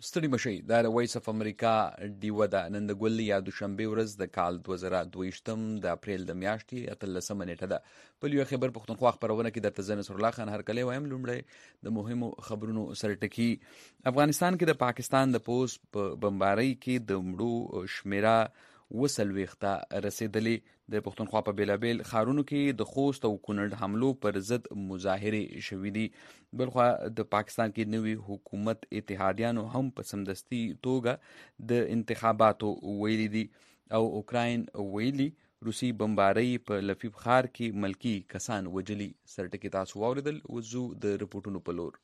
ستړي مشئ دا د وایس اف امریکا ډیوه ده. نن د ګل یا دوشنبې ورځ د کال 2022 د اپریل د میاشتې 18 نیټه ده. په یو خبر پښتونخوا خبرونه کې درته زه نصر الله خان هرکلی وایم. لومړی د مهمو خبرونو سرټکی. افغانستان کې د پاکستان د پوز په بمبارۍ کې د مړو شمیره 40 رسیدلې. د پښتونخوا په بیلابیل ښارونو کې د خوست او کونړ حملو پر ضد مظاهرې شوې دي. بلخوا د پاکستان کې نوي حکومت اتحادیانو هم په سمدستي توګه د انتخاباتو ویلي دي او اوکراین ویلي روسي بمبارۍ په لفیف ښار کې ملکی کسان وجلي. سرټکی تاسو واوریدل. وزو د رپورټونو په لور.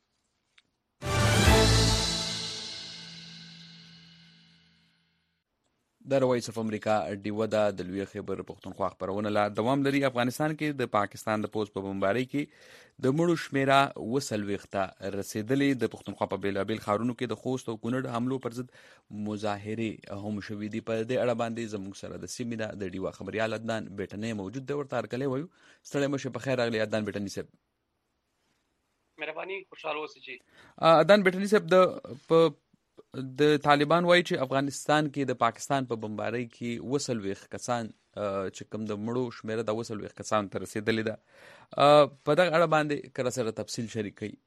د وایس اف امریکا ډیوه ده د لوی خبر پښتونخوا خبرونه لا دوام لري. افغانستان کې د پاکستان د پوز په بمبارۍ کې د مړو شمیره 40 رسیدلې. د پښتونخوا په بیلابیل ښارونو کې د خوست او کونړ حملو پر ضد مظاهرې هم شوې دي. په دې اړه باندې زموږ سره د سیمې د ډیوه خبريال عدنان بیٹنې موجود دی. ورته هرکلی وایو. ستړی مشه په خیر راغلی عدنان بیٹنې صاحب. مهرباني خوشاله اوسئ. عدنان بیٹنې صاحب د طالبان وایي چې افغانستان کې د پاکستان په بمبارۍ کې 40 کسان چې کوم د مړو شمیره د 40 کسان ته رسیدلې ده. په دغه اړه باندې کله سره تفصیل شریک کړئ.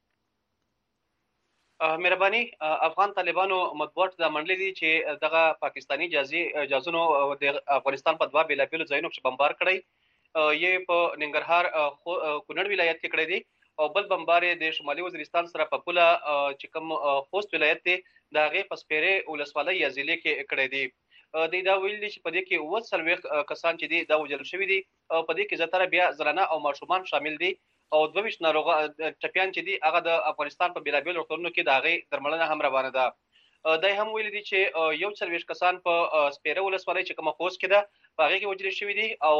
مهرباني افغان طالبانو مطبوعات دا منلي دي چې دغه پاکستانی جازونو د افغانستان په 2 بیلابیلو ځایونو کې بمبار کړی. یې په ننګرهار کونړ ولایت کې کړی دی او بل بمبار د شمالي وزیرستان سره په پوله چې کوم خوست ولایت دی د هغې په سپیرې ولسوالۍ یا ضلع کې کړی دی. دوی دا ویلي چې په دې کې 40 کسان چې دي دا وژل شوي دي. په دې کې زیاتره بیا زنانه او ماشومان شامل دي او 22 ناروغه ټپیان چې دي هغه د افغانستان په بیلابیل روغتونونو کې د هغې درملنه هم روانه ده. دا هم ویلي دي چې 40 کسان په سپیره ولسوالۍ چې کومه خوست کې ده په هغې کې وژل شوي دي او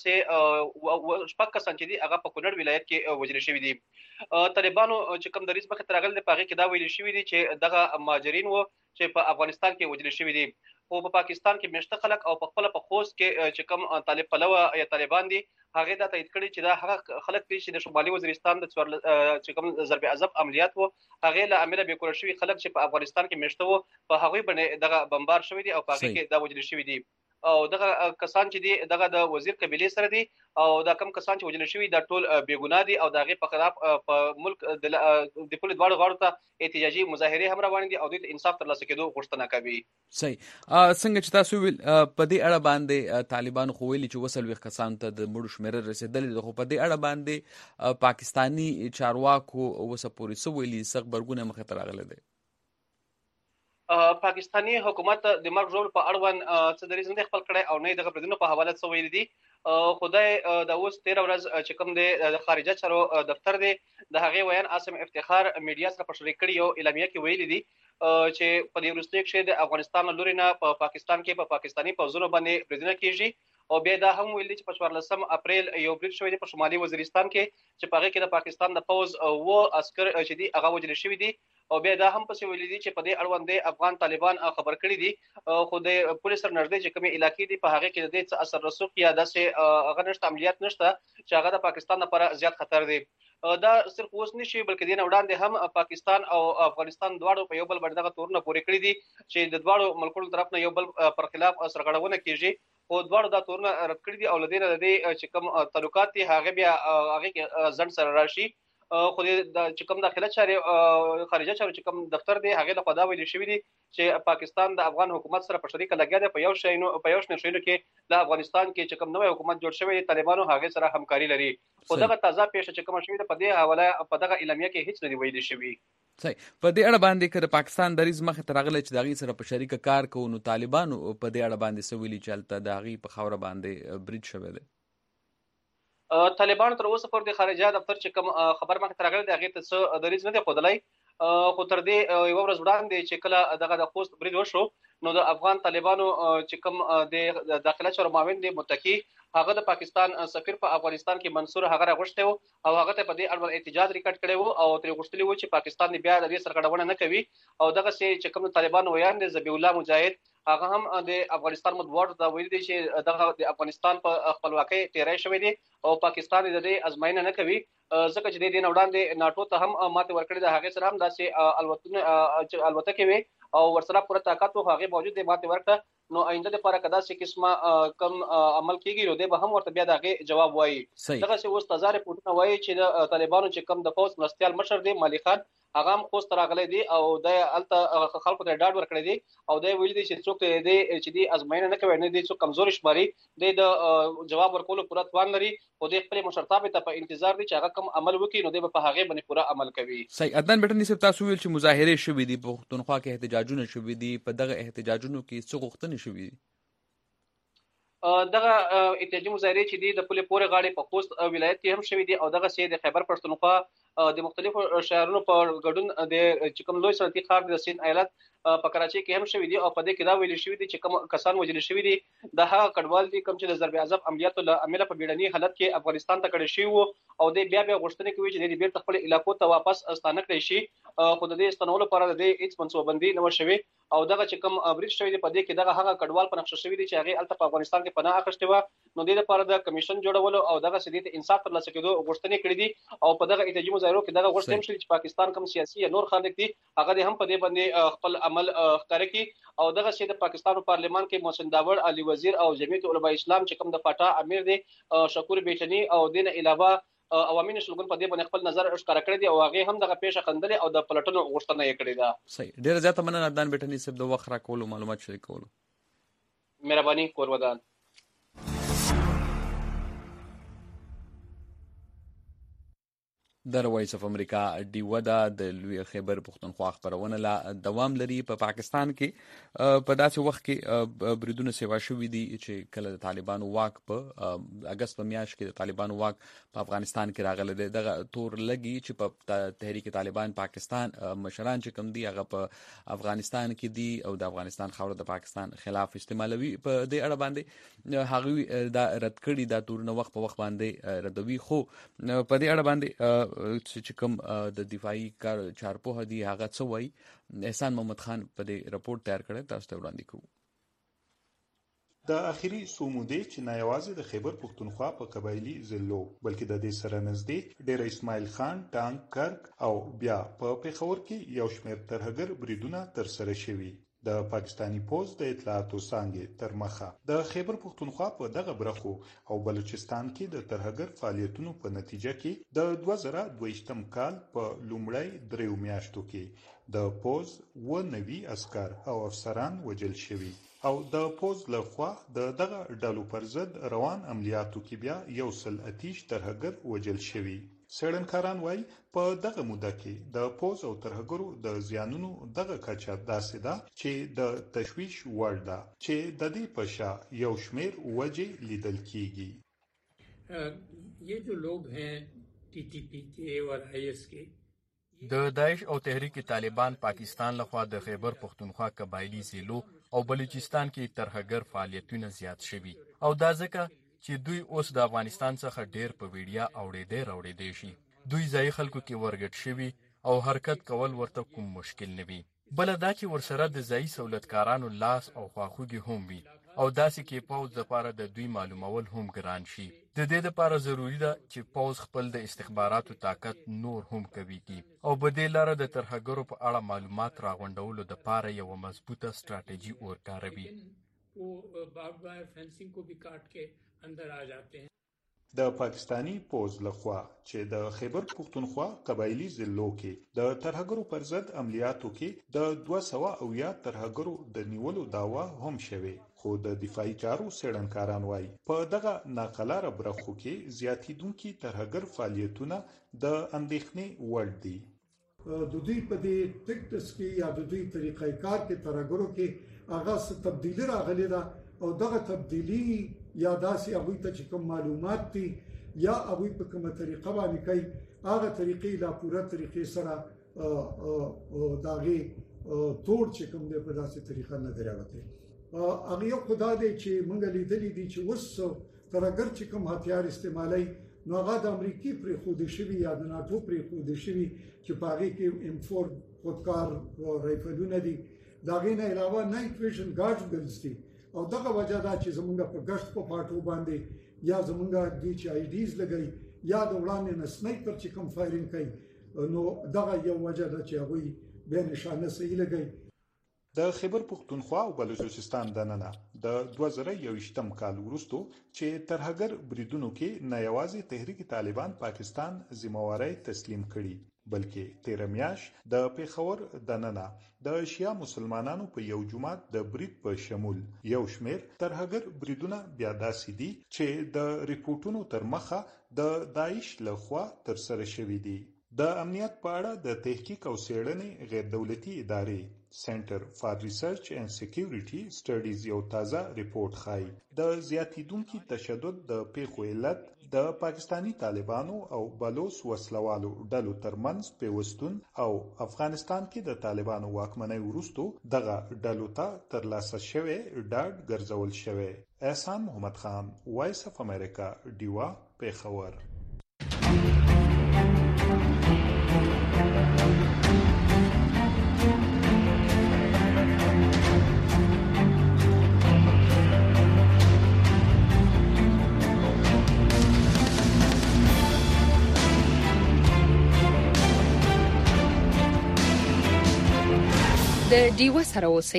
دغسې 6 کسان چې دي هغه په کونړ ولایت کې وژل شوي دي. طالبانو چې کوم دریځ مخې ته راغلی دی په هغې کې دا ویلي شوي دي چې دغه مهاجرین وو چې په افغانستان کې وژل شوي دي. خو په پاکستان کې مېشته خلک او په خپله په خوست کې چې کوم طالب پلوه یا طالبان دي هغې دا تایید کړي چې دا هغه خلک دي چې د شمالي وزیرستان د چې کوم ضرب عضب عملیات وو هغې له امله بېکوره شوي خلک چې په افغانستان کې مېشته وو په هغوی باندې دغه بمبار شوي دي او په هغې کې دا وژل شوي دي. او دغه کسان چې دي دغه د وزیر قبیلې سره دي او دا کم کسان چې وژل شوي دا ټول بېګناه دي او د هغې په خلاف په ملک د پولې دواړو غاړو ته احتجاجي مظاهرې هم روانې دي او دوی ته انصاف ترلاسه کېدو غوښتنه کوي. صحیح. څنګه چې تاسو ویل په دې اړه باندې طالبانو خو ویلي چې 40 کسانو ته د مړو شمیره رسېدلې ده. خو په دې اړه باندې پاکستاني چارواکو اوسه پورې څه ویلي، څه غبرګون مخې ته راغلی دی؟ پاکستانی حکومت د مرګ ژوبل په اړوند څه دریځ نه دی خپل کړی او نه یې د غبرګونونو په حواله څه ویلي دي. خدای د اوس 13 ورځ چې کوم دی د خارجه چارو دفتر دی د هغې ویان عاصم افتخار میډیا سره په شریک کړي یو اعلامیه کې ویلي دي چې په دې وروستیو کښې د افغانستان له لورې نه په پاکستان کې په پاکستاني پوځونو باندې بریدونه کېږي او بیا دا هم ویل دي چې په 14 اپریل یو برید شوی دی په شمالي وزیرستان کې چې په هغې کې د پاکستان د پوځ 9 عسکر چې دي هغه وژل شوي دي او بیا دا هم پسې ویلي دي چې په دې اړوند افغان طالبان خبر کړي دي خو د پولیس سره نږدې چې کومې علاقې دي په هغې کې د دې څه اثر رسوخ یا داسې هغه نشته عملیات نشته چې هغه د پاکستان لپاره زیات خطر دی. دا صرف اوس نه شي بلکې دې نه وړاندې هم پاکستان او افغانستان دواړو په یو بل باندې دغه تورونه پورې کړي دي چې د دواړو ملکونو طرف نه یو بل پر خلاف سرغړونه کېږي خو دواړو دا تورونه رد کړي دي او له دې نه د دې چې کوم تعلقات دي هغه بیا هغې کې ځنډ سره راشي. خو چې کوم داخله چارې خارجه چارو چې کوم دفتر دی هغې لخوا دا ویلي شوي دي چې پاکستان د افغان حکومت سره په شریکه لګیا دی په یو شمېر شیانو کې د افغانستان کې چې کوم نوی حکومت جوړ شوی دی طالبانو هغې سره همکاري لري. خو دغه تازه پیښه چې کومه شوې ده په دې حواله په دغه اعلامیه کې هېڅ نه دي ویلي شوي. صحیح. په دې اړه باندې که د پاکستان دریځ مخې ته راغلی چې د هغې سره په شریکه کار کوو نو طالبانو په دې اړه باندې څه ویلي چې هلته د هغې په خاوره باندې برید شوی دی؟ طالبانو تر اوسه پورې د خارجه دفتر چې کوم خبر مخې ته راغلی دی هغې ته څه دریځ نه دی ښودلی خو تر دې یوه ورځ وړاندې چې کله دغه د خوست برید وشو نو د افغان طالبانو چې کوم د داخله چارو معاون دی متقي هغه د پاکستان سفیر په افغانستان کې منصور هغه راغوښتی و او هغه ته په دې اړوند احتجاج ریکارډ کړی و او ترې غوښتلي و چې پاکستان بیا د دې سرغړونه نه کوي او دغسې چې کوم د طالبانو ویان دی ذبیح الله مجاهد هغه هم د افغانستان مطبوعاتو ته ویلي دی چې دغه د افغانستان په خپلواکۍ تېری شوی دی او پاکستان د دې ازموینه نه کوي ځکه چې د دې نه وړاندې ناټو ته هم ماتې ورکړې ده هغې سره هم داسې الوتکې وې او ورسره پوره طاقت او هغه باوجود د ماته ورکړه نو آینده لپاره کدا چې قسمه کم عمل کیږي نو د به هم ورته بیا دغه جواب وایي دغه چې اوس تازه رپورټونه وایي چې د طالبانو چې کم د فوج مرستيال مشر دی مالی خان هغه هم خوست راغلی دی او د الته خلکو ته ډاډ ورکړی دی او د ویل دي چې څوک دی چې دی ازماینه نه کوي نه دی څوک کمزوري شماري د جواب ورکولو پوره توان لري او د خپل مشرتابه ته په انتظار دي چې هغه کم عمل وکړي نو د په هغه باندې پوره عمل کوي. صحیح عدنان بټنی صاحب تاسو ویل چې مظاهره شوې دي په پښتونخوا کې احتجاجونه شوې دي په دغه احتجاجونو کې څه غوښتنې شوې دي؟ دغه احتجاجي مظاهره چې دی د پوله پورې غاړي په خوست ولایت کې هم شوې دي او دغه سي د خیبر پښتونخوا د مختلفو شهرونو په ګډون د چکم لوی صنعتي ښار د سین ایالت په کراچۍ کې هم شوې دي او په دې کې دا ویل شوې دي چې کوم کسان وژل شوي دي د هغه کډوال دي کوم چې د ضرب اعظم عملیاتو له امله په بیړني حالت کې افغانستان ته کډه شوی وو او د بیا غوښتنې کوي چې د بیرته خپل علاقو ته واپس ستانه کړي شي خو د دې ستنولو لپاره د هیڅ منصوبندي نه شوی او دغه چې کوم بریټ شوی دی په دې کې دغه هغه کډوال په نقشه شوی دي چې هغه الته په افغانستان کې پناه اخیستي و نو د لپاره د کمیشن جوړولو او دغه سديت انصاف تر لاسه کېدو غوښتنې کړې دي او په دغه احتجاجي مظاهرو کې دغه غوښتنې شوې چې پاکستان کوم سیاسي یا نور خلک دي هغه هم په دې باندې خپل عمل ښکار کړي او دغه چې د پاکستان پارلمان کې محسن داور علي وزیر او جمعیت علماء اسلام چې کوم د پټا امیر دي شکور بیٹنی او دین علاوه عوامي نشلګون په دې باندې خپل نظر ښکار کړی دی او هغه هم دغه پیښه خندلې او د پلټنو غوښتنه یې کړې ده. صحیح ډیر زیاته مننه عدنان بیٹنی صاحب د وخت راکولو معلومات شریکولو. مهرباني کورودان. د وایس اف امریکا ډیوه ده د لوی خیبر پښتونخوا خبرونه لا دوام لري په پاکستان کې په داسې وخت کې بریدونه سیوا شوې دي چې کله د طالبانو واک په اگست په میاشت کې د طالبانو واک په افغانستان کې راغلی دی دغه تور لګي چې په تحریک طالبان پاکستان مشران چې کوم دي هغه په افغانستان کې دي او د افغانستان خاور د پاکستان خلاف استعمالوي په دې اړه باندې هغه دا رد کړي دا تورونه وخت په وخت باندې ردوي خو په دې اړه باندې چې کوم د دفاعي کار چارپوه دي هغه څه وایي احسان محمد خان په دې رپورټ تیار کړی تاسو ته وړاندې کوو. د اخیری سومودي چې نه یوازې د خیبر پښتونخوا په قبایلی ضلعو بلکې د دې سره نږدې ډیر اسماعیل خان ټانک کرک او بیا په پیښور کې یو شمېر ترهګر بریدونه تر سره شوي د پاکستانی پوز د اطلاعاتو څانګې تر مخه د خیبر پښتونخوا په دغه برخو او بلوچستان کې د ترهګر فعالیتونو په نتیجه کې د 2022م کال په لومړی دریو میاشتو کې د پوز و نوي عسكر او افسران وژل شوي او د پوز لخوا د دغه ډلو پر ضد روان عملیاتو کې بیا یو سل اتیش ترهګر وژل شوي. څېړنکاران وایي په دغه موده کې د پوز او ترهګرو د زیانونو دغه کچه داسې ده چې د تشویش وړ ده چې د دې په شا یو شمېر وجې لیدل کیږي. ये जो लोग हैं टीटीपी के और आईएस के د داعش او تحریک طالبان پاکستان لخوا د خیبر پښتونخوا قبایلی ضلعو او بلوچستان کې ترهګر فعالیتونه زیات شوي او دا ځکه چې دوی اوس د افغانستان څخه ډیر په ویډیا اوړېدې شي دوی ځای خلکو کې ورګټ شوي او حرکت کول ورته کوم مشکل نه وي بل دا چې ورسره د ځای سہولتکارانو لاس او خواخوږي هم وي او داسې کې پوز لپاره د دوی معلومول هم ګران شي د دې لپاره ضروری ده چې پوز خپل د استخباراتو طاقت نور هم قوي کړي او په دې لاره د ترهګرو په اړه معلومات راغونډولو لپاره یو مضبوطه ستراتیژي ورکاروي. د پاکستانی پوز لخوا چې د خیبر پښتونخوا قبایلی ضلعو کې د ترهګرو پر ضد عملیاتو کې د 200 ترهګرو د نیولو داوا هم شوه خو د دفاعي چارو څېړنکاران وایي په دغه ناقلاره برخو کې زیاتیدونکي ترهګر فعالیتونه د اندېښنې وړ دي. د دوی په دې ټیکټس کې یا د دوی طریقې کار کې ترهګرو کې هغه څه تبدیلی راغلی ده او دغه تبدیلی یا داسې هغوی ته چې کوم معلومات دي یا هغوی په کومه طریقه باندې کوي هغه طریقې لا پوره طریقې سره د هغې توړ چې کوم دی په داسې طریقه نه دی راوتی. هغه یو خو دا دی چې موږ لیدلی دي چې اوس ترهګر چې کوم هتیار استعمالوي نو هغه د امریکې پرېښودل شوي یا د ناټو پرېښودل شوي چې په هغې کې M4 خودکار رایفلونه دي د هغې نه علاوه نایټ ویژن ګارډ ګنز دي او دغه وجه دا چې زمونږ په ګشت په پاټو باندې یا زمونږ دوی چې آی ډیز لګوي یا د وړاندې نه سنایپر چې کوم فایرینګ کوي نو دغه یو وجه ده چې هغوی بیا نشانه صحیح لګوي. د خیبر پختونخوا او بلوچستان دننه د 2021م کال وروسته چې ترهګر بریدونو کې نه یوازې تحریک طالبان پاکستان ذمہواری تسلیم کړي بلکې 13 میاش د پیښور دننه د شیا مسلمانانو په یو جماعت د برید په شمول یو شمیر ترهګر بریدونه بیا داسې دي چې د ریپورتونو تر مخه د داعش لخوا تر سره شوي دي. د امنیت په اړه د تحقیق او څېړنې غیر دولتي ادارې سنټر فار ریسرچ اینڈ سکیورټي سټډیز یو تازه ریپورت ښایي د زیاتیدونکي تشدد د پیښو علت د پاکستانی طالبانو او بلوچ وسلوالو ډلو ترمنځ پیوستون او افغانستان کې د طالبانو واکمنۍ وروسته دغه ډلو ته ترلاسه شوی ډاډ ګرځول شوی. احسان محمد خان، وایس اف امریکا، ډیوا، پیښور. د ډیوا سره اوسئ.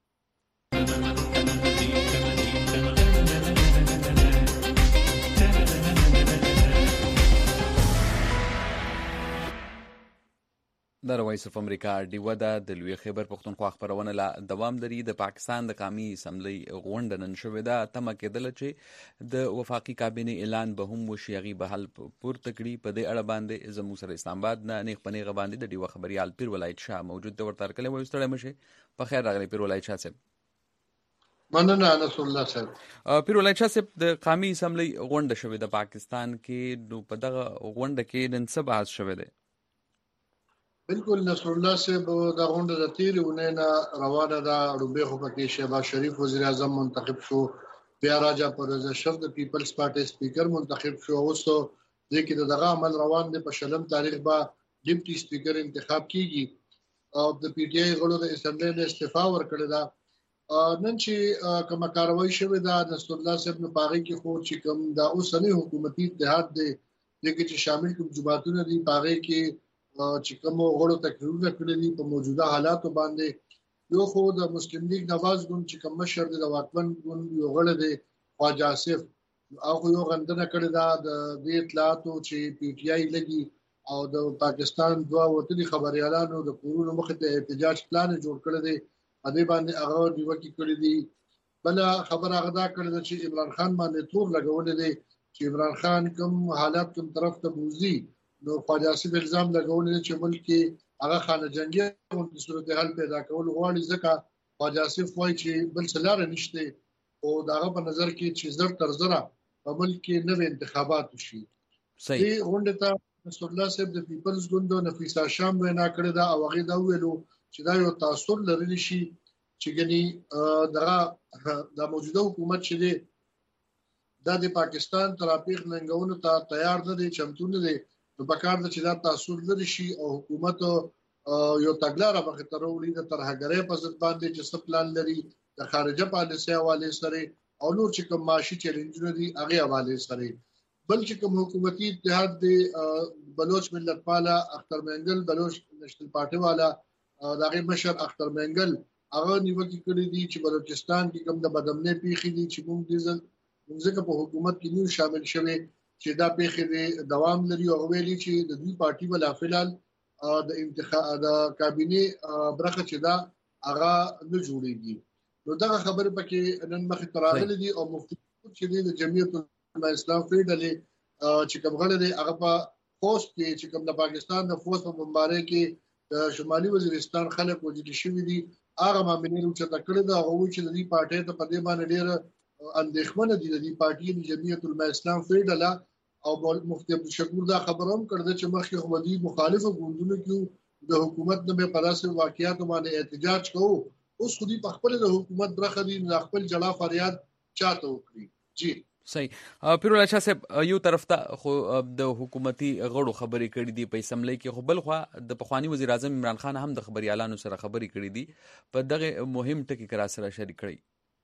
د وایس اف امریکا ډیوا د لوی خیبر پختونخوا خبرونه لا دوام لري. د پاکستان د قومي اسمبلی غونډه نن شوې ده. تمه کېدله چې د وفاقي کابینې اعلان به هم وشي، هغې به حل پورته کړي. په دې اړه باندې زموږ سره اسلام آباد نه نیغ په نیغه باندې د ډیوا خبریال پیر ولایت شاه موجود دی. ورته هرکلی وایو. ستړی مشئ. په خیر راغلی پیر ولایت شاه صاحب. مننه انس الله صاحب. پیر ولایت شاه صاحب، د قومي اسمبلی غونډه شوې ده پاکستان کې، نو په دغه غونډه کې نن څه بحث شوی دی؟ بالکل نصر الله صاحب، دا غونډه د تیرې اونۍ نه روانه ده. روبې خو پکې شهباز شریف وزیر اعظم منتخب شو، بیا راجا پرویز اشرف د پیپلز پارټي سپیکر منتخب شو. اوس د کې دغه عمل روان دی. په 20 تاریخ به ډیپټي سپیکر انتخاب کیږي او د پی ټی آی غړو د اسمبلی نه استعفا ورکړه ده. نن چې کومه کاروایی شوې ده نصر الله صاحب نه پاغي کې خو چې کوم د اوسنی حکومتي اتحاد دی دغه چې شامل کوم جماعتونه دي پاغي کې چې کوم غړو تقریرونه کړی دي په موجوده حالاتو باندې. یو خو د مسلم لیگ نواز ګوند چې کوم مشر دی د واکمن ګوند یو غړی دی خواجه آصف، هغه یو غندنه کړې ده د دې اطلاعاتو چې پی ټی آی لګي او د پاکستان دوه وطني خبريالانو د کورونو مخ ته احتجاج پلان جوړ کړی دی. په دې باندې هغه نیوکه کړې دي. بل خبر هغه دا کړی ده چې عمران خان باندې تور لګولې دي چې عمران خان کوم حالات کوم طرف ته بوزي. نو خواجه آصف الزام لګولې چې ملک کې هغه خانه جنگي د صورتحال پیدا کول غواړي، ځکه خواجه آصف وایي چې بل څه لار نشته او داغه په نظر کې چې زر تر زره په ملک کې نوې انتخابات وشي. صحیح غونډه ته نصر الله صاحب د پیپلز ګوند نفیسه شام وینا کړې ده او هغه دا ویلو چې دا یو تاثیر لري شي چې ګني دغه د موجوده حکومت چې دی د پاکستان ترافیق ننګونو ته تیار نه دي، چمتو نه دي. نو پکار د چې دا تاثیر لري شي او حکومت یو تګلاره مخ ته وروړي د ترهګرۍ په ضد باندې چې څه پلان لري د خارجه پالیسي حواله سره او نور چې کوم معاشي چیلنجونه دي هغه حواله سره. بل چې کوم حکومتي اتحاد دی بلوچ ملت پالا اختر مینګل بلوچ نېشنل پارټي والا دغه مشر اختر مینګل هغه نیوکه کړې دي چې بلوچستان کې کوم د بدامنۍ پیښې دي چې موږ په حکومت کې نیو شامل شوي چې دا پیښې دوام لري او ویلي چې د دوی پارټي ولا فلال د انتخاب د کابینه برخه چې دا هغه نه جوړیږي. نو دا خبره پکې نن مخ ته راغلي دي او مفتي چې د جمعیت الاسلام فیډل چې کوم غړي دي هغه په پوسټ کې چې کوم د پاکستان د فوج په بمبارۍ کې د شمالي وزیرستان خلک وژل شوي دي هغه مامنین چې تکړه دا هغه چې د دې پارټي ته په دې باندې ډېر اندېښمنه دي. د دې پارټي د جمعیت الاسلام فیډل او مفتی عبدالشکور دا خبرم کړده چې مخکې خودي مخالفه ګوندونو کې د حکومت نه په داسې واقعیاتو باندې احتجاج کوو. اوس خودي په خپل د حکومت برخه دي نه خپل جلا فریاد چاته وکړي. جی صحیح. پیر الله شاه صاحب، یو طرف ته خو د حکومتي غړو خبرې کړې دي په اسمبلی کې، خو بل خو د پخوانی وزیر اعظم عمران خان هم د خبريالانو سره خبرې کړې دي په دغه مهم ټکی کرا سره شریک کړي.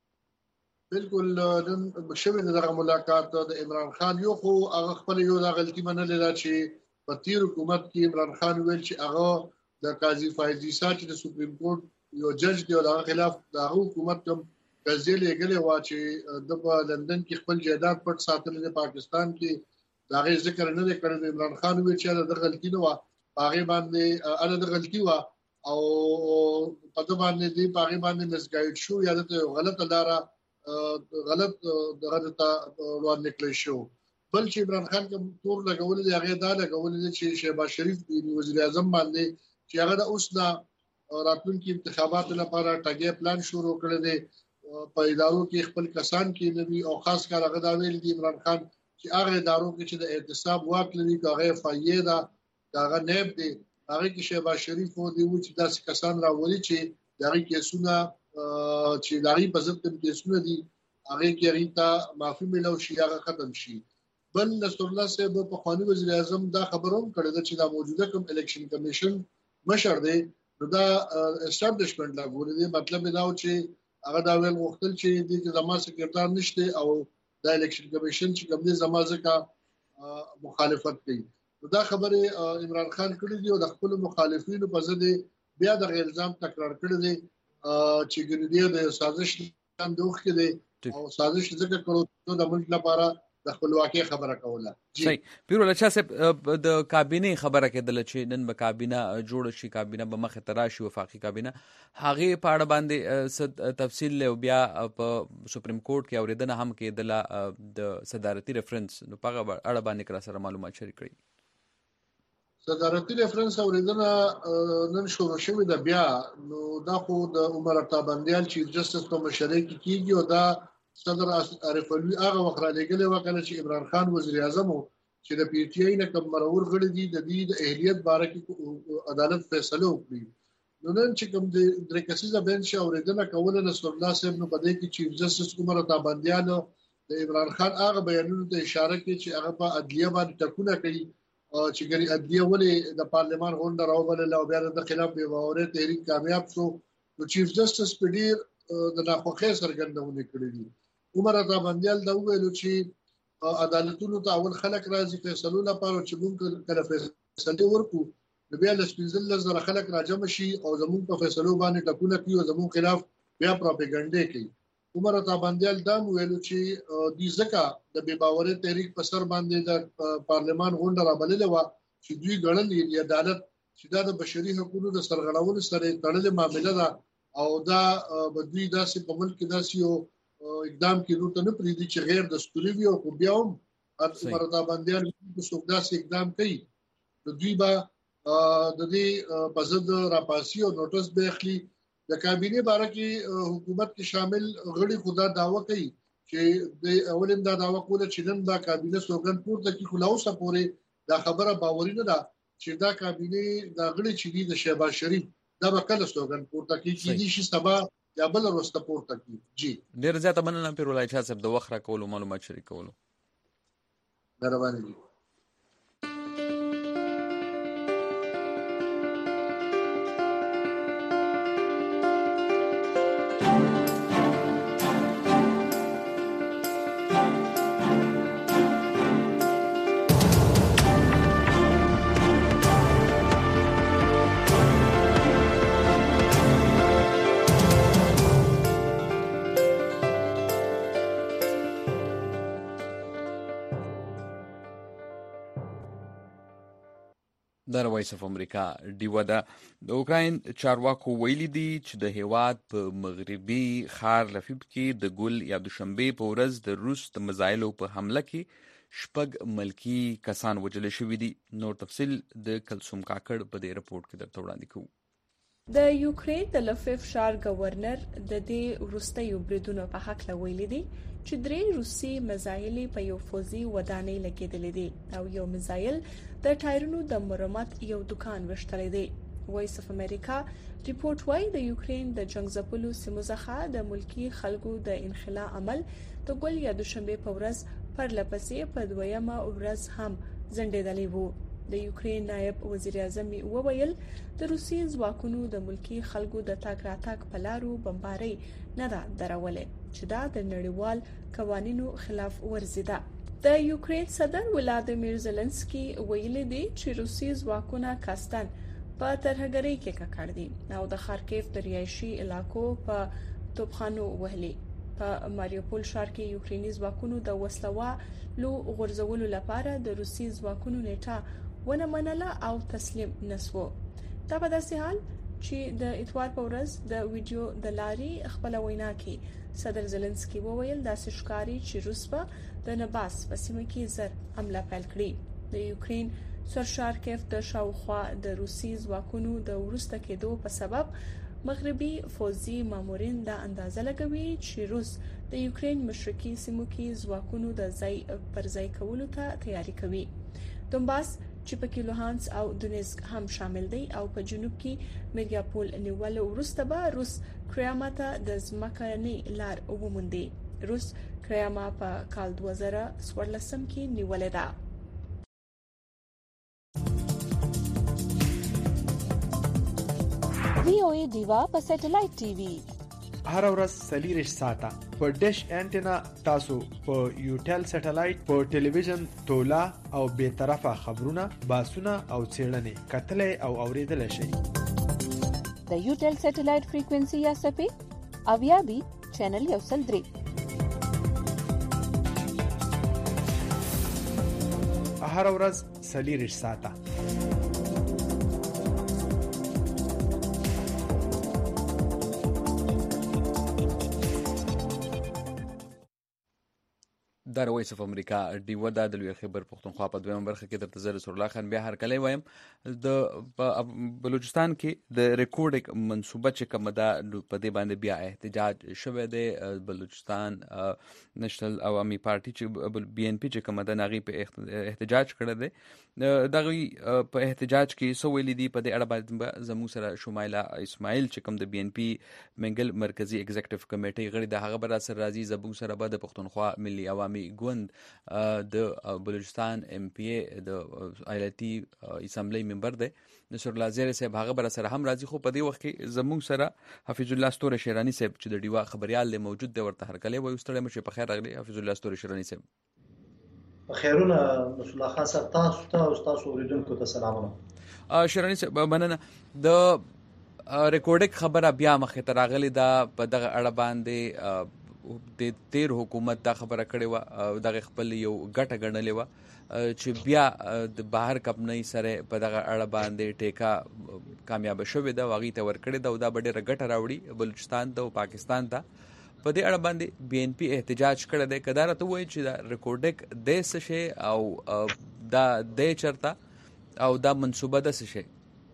بالکل نن شوی دغه ملاقات د عمران خان یو خو هغه خپل یو د غلطي منلې چې په تیر حکومت کې عمران خان ویل چې هغه د قاضي فایز عیسی چې د سپریم کورټ یو جج دی او د خلاف د حکومت کوم قضیه لګلې و چې د لندن کې خپل جایداد پټ ساتل د پاکستان کې دا غي ذکر نه کړی. عمران خان وی چې د غلطی نه و هغه باندې اله د غلطی و او په دغه باندې دی په هغه باندې مسګایډ شو یا د غلط لاره غلط دغه ته روان نکړی شو. بل چې عمران خان کوم تور لګول دی هغه دا لګول دی چې شهباز شریف د وزیر اعظم باندې چې هغه د اوس د راتلونکي انتخاباتو لپاره ټاګي پلان شروع کړی دی په ادارو کې خپل کسان کې نوي او خاص کار هغه دا ویل دی عمران خان چې هغه ادارو کې چې د اعتصاب واک لري هغه فایده هغه نیب دی هغه کې شهباز شریف وو دی چې داسې کسان راولي چې دغه کیسونه چې دغه په ضد کوم کیسونه دي هغه کې هغه ته معافي ملو شي هغه ختم شي. بل نصر الله صاحب په خواني وزیر اعظم دا خبروم کړی چې دا موجوده کوم الیکشن کمیشن مشر دی دا اسټابلیشمنت لا ګوري دی مطلب دا و چې هغه دا ویل وختل چې د زما سکرټار نشته او دا الیکشن کمیشن چې کوم دی زما ځکه مخالفت کوي. دا خبره عمران خان کړی دی او د خپل مخالفینو په ضد بیا د الزام تکرار کړی دی چې ګریډي د سازش لاندې وخت دی او سازش ذکر کړو د ملک لپاره د خپلواکۍ خبره کوله. صحیح پیرول چا صاحب د کابینه خبره کېدل چې نن به کابینه جوړ شي کابینه به مخ ته راشي وفاقي کابینه هغه پاړه باندې تفصیل له بیا په سپریم کورټ کې اوریدنه هم کېدل د صدارتي ریفرنس نو په اړه باندې کړه سره معلومات شریک کړي. صدارتي ریفرنس اوریدنه نن شروع شوې ده بیا نو دا خو د عمر تابندیال چیف جسټس په مشرۍ کې کیږي او دا صدر عارف علوي هغه وخت را لګلې وکړه چې عمران خان وزیر اعظم چې د پی ټی آی نه کوم مرور غړي دي د دې د اهلیت باره کې عدالت فیصله وکړي. نو نن چې کوم د درې کسیزه بنچ اوریدنه کوله نصر الله صاحب نو په دې کې چیف جسټس عمر تابندیال د عمران خان هغه بیانونو ته اشاره کوي چې هغه په عدلیه باندې ټکونه کوي چې ګری عدلیه ولې د پارلمان غونډه راوبلله او بیا د خلاف به باورې تحریک کامیاب شو. نو چیف جسټس په ډیر د ناخوښۍ سرګندونه کړې دي. عمر تابندیال دا ویلو چې عدالتونو ته اول خلک راځي فیصلو لپاره چې موږ کله فیصله ورکو نو بیا ل 15000 خلک راجم شي او زموږ په فیصلو باندې ټکونه کوي او زموږ خلاف بیا پروپاګاندا کوي. عمر تابندیال دا ویلو چې د ځکه د بے باورۍ تحریک په سر باندې د پارلمان غونډه رابللې و چې دوی ګڼل دی عدالت چې دا د بشري حقوقو د سرغړونې سره تړلې معاملې ده او دا بدوی داسې په ملک کې داسې یو اقدام کې روته نه پریدي چې غیر دستوري وي او بیا هم عمر تابندیال په څوک داسې اقدام کوي نو دوی به د دې په ضد راپاسي او نوټس به اخلي. د کابینه باره کې حکومت کې شامل غړي خدا داوا کوي چې د اولین دا داوا کوله چې نن دا کابینه سوګند پورته کې خلاصه پورې دا خبره باوري نه ده چې دا کابینه دا غړي چې دي د شهباز شریف دا به کله سوګند پورته کې چې شي سبا یا بل ورسته پورته کې. جی ډیر زیاته مننه پیرولای چا صاحب د وخت را کول معلومات شریک کولو. مهرباني دي. د وایس اف امریکا ډیوه د اوکراین چارواکو ویلي دي چې د هیواد په مغربي ښار لفیب کې د ګل یا دوشنبه په ورځ د روس د میزایلو په حمله کې 6 ملکی کسان وژل شوي دي. نور تفصیل د کلثوم کاکړ په دې رپورت کې درته وړاندې کوو. د یوکرين د لفیف ښار گورنر د دې وروستیو بریدونو په حق ویلي دي چې 3 روسي میزایل په یو فوزي ودانۍ لګیدلې دي او یو میزایل د ټایرونو د مرمت یو دکان وشتلې دی. وایس اف امریکا ریپورت وايي د یوکرين د جنگ ځپلو سیمو څخه د ملکی خلکو د انخلا عمل د ګل یا دوشنبه په ورځ پر لپسې په دویمه ورځ هم ځنډېدلی وو. د یوکرين نائب وزیر اعظم وویل د روسي ځواکونو د ملکی خلکو د تاګ راتاګ په لارو بمباري نه ده درولې چې دا د نړیوال قوانینو خلاف ورزي ده. د یوکرين صدر ولادیمیر زيلنسکي ویلي دی چې روسي ځواکونه کاستان په ترهګرۍ کې ککړ دي او د خارکیف د رهایشي علاقو په توپخانو وهلي. په ماریوپول ښار کې یوکریني ځواکونو د وسلوالو غورځولو لپاره د روسي ځواکونو نیټه ونه منله او تسلیم نسو. دا په داسې حال چې د اتوار په ورځ د ویډیو د لارې خپل وینا کې صدر زيلنسکي وویل داسې ښکاري چې روس په د نباس په سیمه کې زر حمله پیل کړې. د یوکرين سرشارکیف د شاوخوا د روسي ځواکونو د ورسته کېدو په سبب مغربي فوزي مامورین دا اندازه لګوي چې روس د یوکرين مشرقي سیمو کې ځواکونو د ځای پر ځای کولو ته تیاری کوي. دونباس چې پکې لوهانس او دونیسک هم شامل دي او په جنوب کې میریاپول نیول ورسته به روس کریاما ته د ځمکنۍ لار وموندي. روس کریاما په کال 2014 کې نیولې ده. VOA دیوا په سټلایټ ټي وي هر ورځ 40 ساعته په ډیش انټینا تاسو په یوټل سټلایټ په ټلویزیون تولا او به طرفه خبرونه باسونه او چیرنې کتلې او اوریدل شي. د یوټل سټلایټ فریکوئنسي یا سپې اویابي چینل یو سل درې هر ورځ 40 ساعته د وایس اف امریکا ډیو د لوی خبر پښتونخوا په دویم برخه کې درته زر رسول الله خان بیا هر کله وایم د بلوچستان کې د ریکورډ منصوبه چې کومه ده په دې باندې بیا احتجاج شوه د بلوچستان نېشنل عوامي پارټي چې بي ان پی چې کومه ده ناغي په احتجاج کړی دی. دغه په احتجاج کې سو ویل دي په دې اړه باندې زموږ سره شمایله اسماعیل چې کوم د بي ان پی منګل مرکزی ایگزیکټیو کمیټي غړي د هغه بر سره راځي زبون سره به د پښتونخوا ملي عوامي ګوند د بلوچستان ام پی ای د ایالتي اسمبلی ممبر دی نصر الله زیری صاحب هغه بر سره هم راځي. خو په دې وخت کې زموږ سره حفیظ الله ستوره شیرانی صاحب چې د ډیوا خبريال له موجود دی ورته هرکله وي ستړي مشه په خیر راغلی. حفیظ الله ستوره شیرانی صاحب خیرونه رسول الله خان صاحب تاسو ته او تاسو اوریدونکو ته سلامونه. شیرانی صاحب مننه. د ریکورډینګ خبره بیا مخه ته راغلی دا په دغه اړه باندې د تیر حکومت دا خبره کړې و دغه خپل یو ګټه ګڼلې و چې بیا د بهر کمپنۍ سره په دغه اړه باندې ټیکا کامیاب شوه دا واغې ته ور کړې دا د ډېر ګټه راوړي بلوچستان ته او پاکستان ته. په دې اړه باندې بي ان پی احتجاج کړی دی. کدار ته وایي چې دا ریکورډینګ د څه شي او دا د چرته او دا منصوبه د څه شي.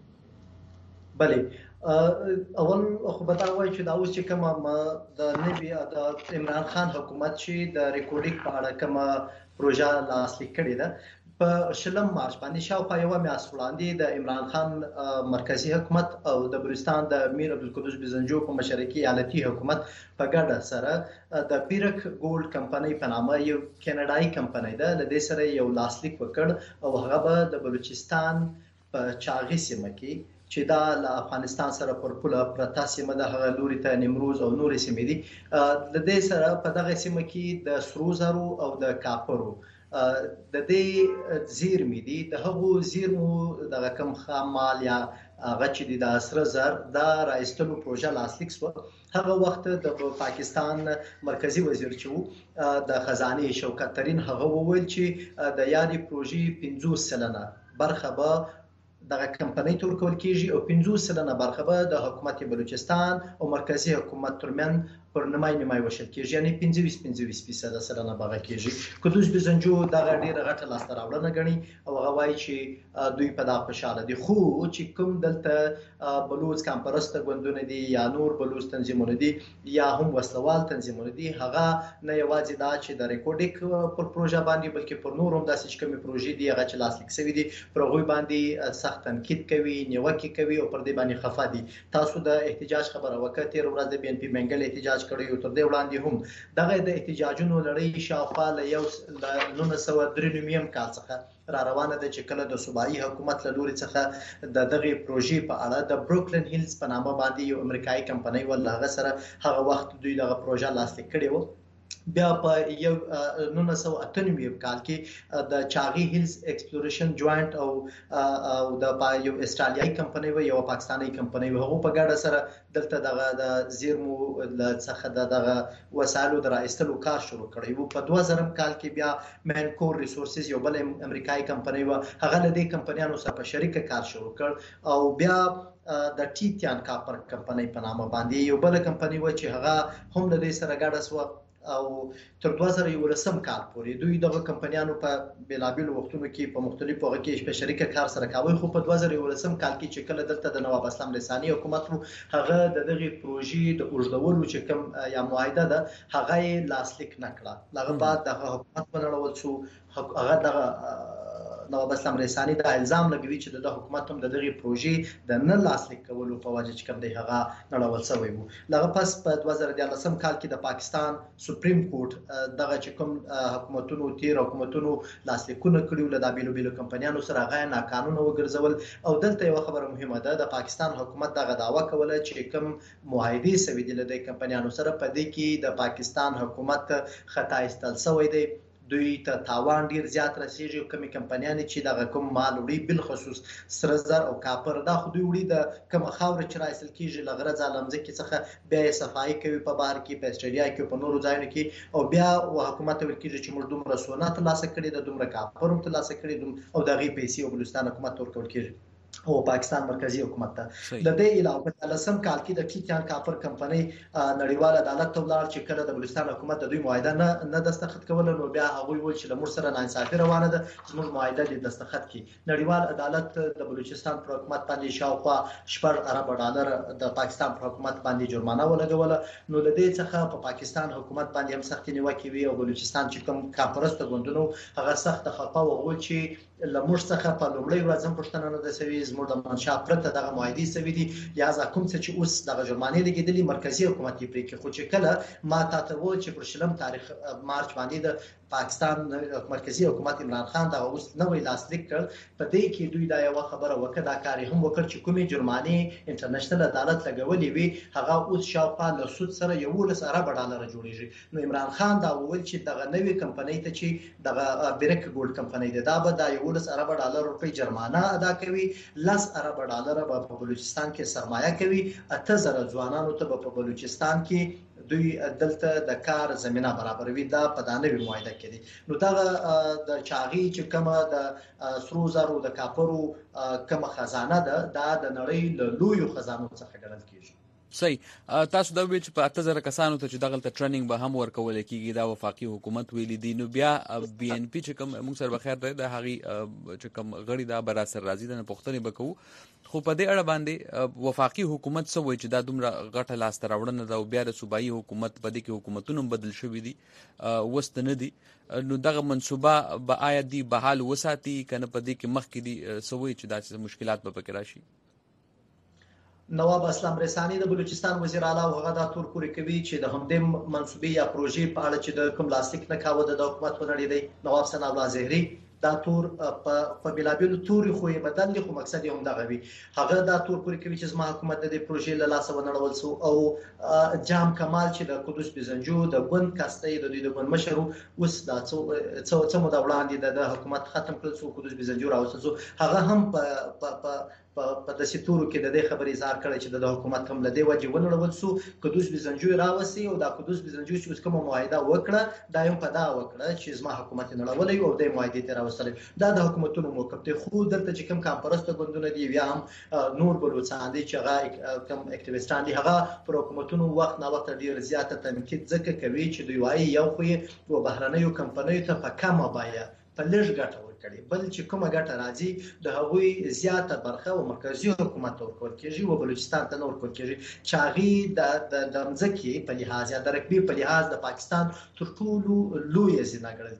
بله اول خو به دا وایي چې دا اوس چې کومه د نبی د عمران خان حکومت چې د ریکورډینګ په اړه کومه پروژه لاسلیک کړې ده په شلم مارچ باندې شاوخوا یوه میاشت وړاندې د عمران خان مرکزی حکومت او د بلوچستان د میر عبدالقدوس بزنجو په مشرکي ایالتي حکومت په ګډه سره د پیرک ګولډ کمپنۍ په نامه یو کینیډایي کمپنۍ ده له دې سره یو لاسلیک وکړ او هغه به د بلوچستان په چاغي سیمه کې چې دا له افغانستان سره پر پوله پرته سیمه د هغه لوري ته نیمروز او نورې سیمې دي. د دې سره په دغه سیمه کې د سرو زرو او د کاپرو د دې زیرمې دي. د هغو زیرمو دغه کم خام مال یا هغه چې د سره زر دا راایستلو پروژه لاسلیک شو. هغه وخت د پاکستان مرکزی وزیر چې د خزانه شوکت ترین هغه وویل چې د یادې پروژې 50% برخه به دغه کمپنۍ تور کول کیږي او 50% برخه به د حکومت بلوچستان او مرکزی حکومت ترمن پر نمای وشل کیږي یعنی 25% سره نه باغ کیږي. قدوس بزنجو دغه ډیره غټه لاسته راوړنه غني او هغه وایي چې دوی په دا خوشاله دي. خو چې کوم دلته بلوچ کمپرست غوندونه دي یا نور بلوچ تنظیمونه دي یا هم وسلوال تنظیمونه دي هغه نه یوازې دا چې د ریکورډینګ پر پروژه باندې بلکې پر نور هم داسې کومې پروژې دي هغه چې لاسلیک شوی دي پر هغه باندې سخت تنقید کوي نیوکه کوي او پر دې باندې خفه دي. تاسو د احتجاج خبره وکړه تیر ورځ د بي ان پی منګل احتجاج کړی او تر دې وړاندې هم دغه د احتجاجونو لړۍ شاوخوا له 1993 کال څخه را روانه ده چې کله د صوبایي حکومت له لوري څخه دغه پروژې په اړه د بروکلین هیلز په نامه باندې یو امریکایي کمپنۍ ول هغه سره هغه وخت دوی دغه پروژه لاسلیک کړې و بیا په 1998 کال کې د چاغي هیلز ایکسپلوریشن جوائنٹ او د یو استرالیایي کمپنۍ و یو پاکستاني کمپنۍ و هغه په ګډه سره دلته دغه د زیرمو څخه دغه وسایلو د راایستلو کار شروع کړی و. په 2000 کال کې بیا مینکور ریسورسز یو بل امریکایي کمپنۍ و هغه له دې کمپنیانو سره په شریک کار شروع کړ او بیا د ټیتیان کاپر کمپنۍ په نامه باندې یو بل کمپنۍ و چې هغه هم د دې سره ګډه سو او تر 2011 کال پورې دوی دغه کمپنیانو په بیلابیل وختونو کې په مختلفو هغه کې په شریک کار سره کاوه. خو په 2011 کال کې چې کله دلته د نواب اسلام رساني حکومت هغه د دغه پروژې د اوږدولو چې کوم یا معاهده ده هغه لاسلیک نکړه. هغه بعد د حکومت په نړول شو هغه دغه نواب اسلام رساني دا الزام لګوي چې د حکومت هم دغه پروژې د نه لاسلیک کولو په وجه چې کوم دی هغه نړول شوی وو. لغه پس په 2013 کال کې د پاکستان سپریم کورټ دغه چې کوم حکومتونو تیر حکومتونو لاسلیکونه کړیو له دابلو بیلو کمپنیانو سره هغه ناقانونه وګرځول او دلته یو خبره مهمه ده د پاکستان حکومت دغه دعوا کوله چې کوم معاهده سوي دي له کمپنیانو سره په دې کې د پاکستان حکومت خطا استل شوی دی. دوی ته تاوان ډیر زیات رسیږي کومې کمپنیانې چې دغه کوم مال وړي بل خصوص سره زر او کاپر دا خو دوی وړي د کوم خاور چې راایستل کیږي لغرض لمزه کې څخه بیا صفای کوي په بار کې په استرالیا کې په نورو ځایونو کې او بیا حکومت ورکیږي چې موږ دومره سونه ترلاسه کړي د دومره کاپر هم ترلاسه کړي او دغه پیسې او بلوچستان حکومت ورکول کیږي او پاکستان مرکزی حکومت ته. د دې علاوه په 2000 کال کې د ټیتیان کاپر کمپنۍ نړیوال عدالت ته ولاړ چې کله د بلوچستان حکومت د دوی معاهده نه دستخط کوله نو بیا هغه ویل چې لمر سره ناانصافي روانه ده زموږ معاهده د دستخط کی. نړیوال عدالت د بلوچستان پر حکومت باندې شاوخوا 4 ارب ډالر د پاکستان پر حکومت باندې جرمانه ولګوله. نو د دې څخه په پاکستان حکومت باندې هم سخت نیوکه وی او بلوچستان چې کوم کاپرست غوندونو هغه سخت خپه وغول چې لمر څخه په لومړی ورځ هم پښتنه نه د سوي زموږ د منشا پرته دغه معاهده سوي دي یا کوم څه چې اوس دغه جرمانه لګیدلی مرکزی حکومت یې پرې کې. خو چې کله ما تاسو وو چې پر شلم تاریخ مارچ باندې د پاکستان مرکزی حکومت عمران خان دا اوس نوې لاسلیک کړ په دې کې دوی دا یو خبره وکړه دا کار هم وکړ چې کومې جرمانه انټرنیشنل عدالت لګولې وي هغه اوس شاوخوا له سود سره 11 ارب ډالر جوړیږي. نو عمران خان دا وویل چې دغه نوې کمپنۍ ته چې دغه بریک ګولډ کمپنۍ ده دا به د 11 ارب ډالر روپی جرمانه ادا کوي 10 ارب ډالر په بلوچستان کې سرمایه کوي 8000 ځوانانو ته په بلوچستان کې دوی دلته د کار زمينه برابروي دا په دانوي معاهده کې دي. نو دا د چاغي چې کومه د سرو زرو د کاپرو کومه خزانه ده دا د نړۍ له لویو خزانو څخه ګڼل کیږي. صحیح. تاسو دا ویل چې په 8000 کسانو ته چې دغه ټریننګ به هم ورکول کیږي دا وفاقي حکومت ویلي دي. نو بیا بي ان پی چې کوم موږ سره بخیر ده د هغي چې کوم غړي دا برا سر راځي د پښتنې بکو خو په دې اړه باندې وفاقي حکومت څه وایي چې دا دومره غټه لاس تر وړنه دا بیا د صوبایي حکومت په دې کې حکومتونو بدل شوې دي وست نه دي. نو دغه منصوبه به آیا دی بحال وساتي کنه په دې کې مخ کې دي سوي چې دا مشکلات به پکې راشي. نواب اسلام رساني د بلوچستان وزیر اعلی هغه دا تور پورې کوي چې د همدې منصوبې یا پروژې په اړه چې د کوم لاسلیک نه کاوه د حکومت په نړۍ دی نواب ثنا الله زهري دا تور په بلابل توري خو یې بدل دي خو مقصد یې هم دغه وي. هغه دا تور پورې کوي چې زما حکومت د پروژې له لاسه ونړول سو او جام کمال چې د قدوس بزنجو د ګوند کاستې د دوی د ګوند مشر اوس دا څو مو دا وړاندې د حکومت ختم کړل سو قدوس بزنجو راوستل سو هغه هم په داسې تورو کې د دې خبرې اظهار کړی چې د حکومت هم له دې وجې ونړول سو قدوس بزنجو راوستي او دا قدوس بزنجو چې اوس کوم معاهده وکړه دا هم په دا وکړه چې زما حکومت نړولې او د معاهده ته راوستلې دا د حکومتونو موقف دی. خو دلته چې کوم کامپرست ګوندونه دي بیا هم نور بلوچستان دي چې هغه کوم اکټیویستان دي هغه پر حکومتونو وخت نه وخت ډیر زیاته تنقید ځکه کوي چې دوی وايي یو خو یې بهرنیو کمپنیو ته په کمه بیه په لږ ګټه ورکړي بل چې کومه ګټه راځي د هغوی زیاته برخه او مرکزی حکومت ورکول کیږي او بلوچستان ته نور ورکول کیږي. چاغي د مځکې په لحاظ یا د رقبې په لحاظ د پاکستان تر ټولو لوی ضلع ګڼل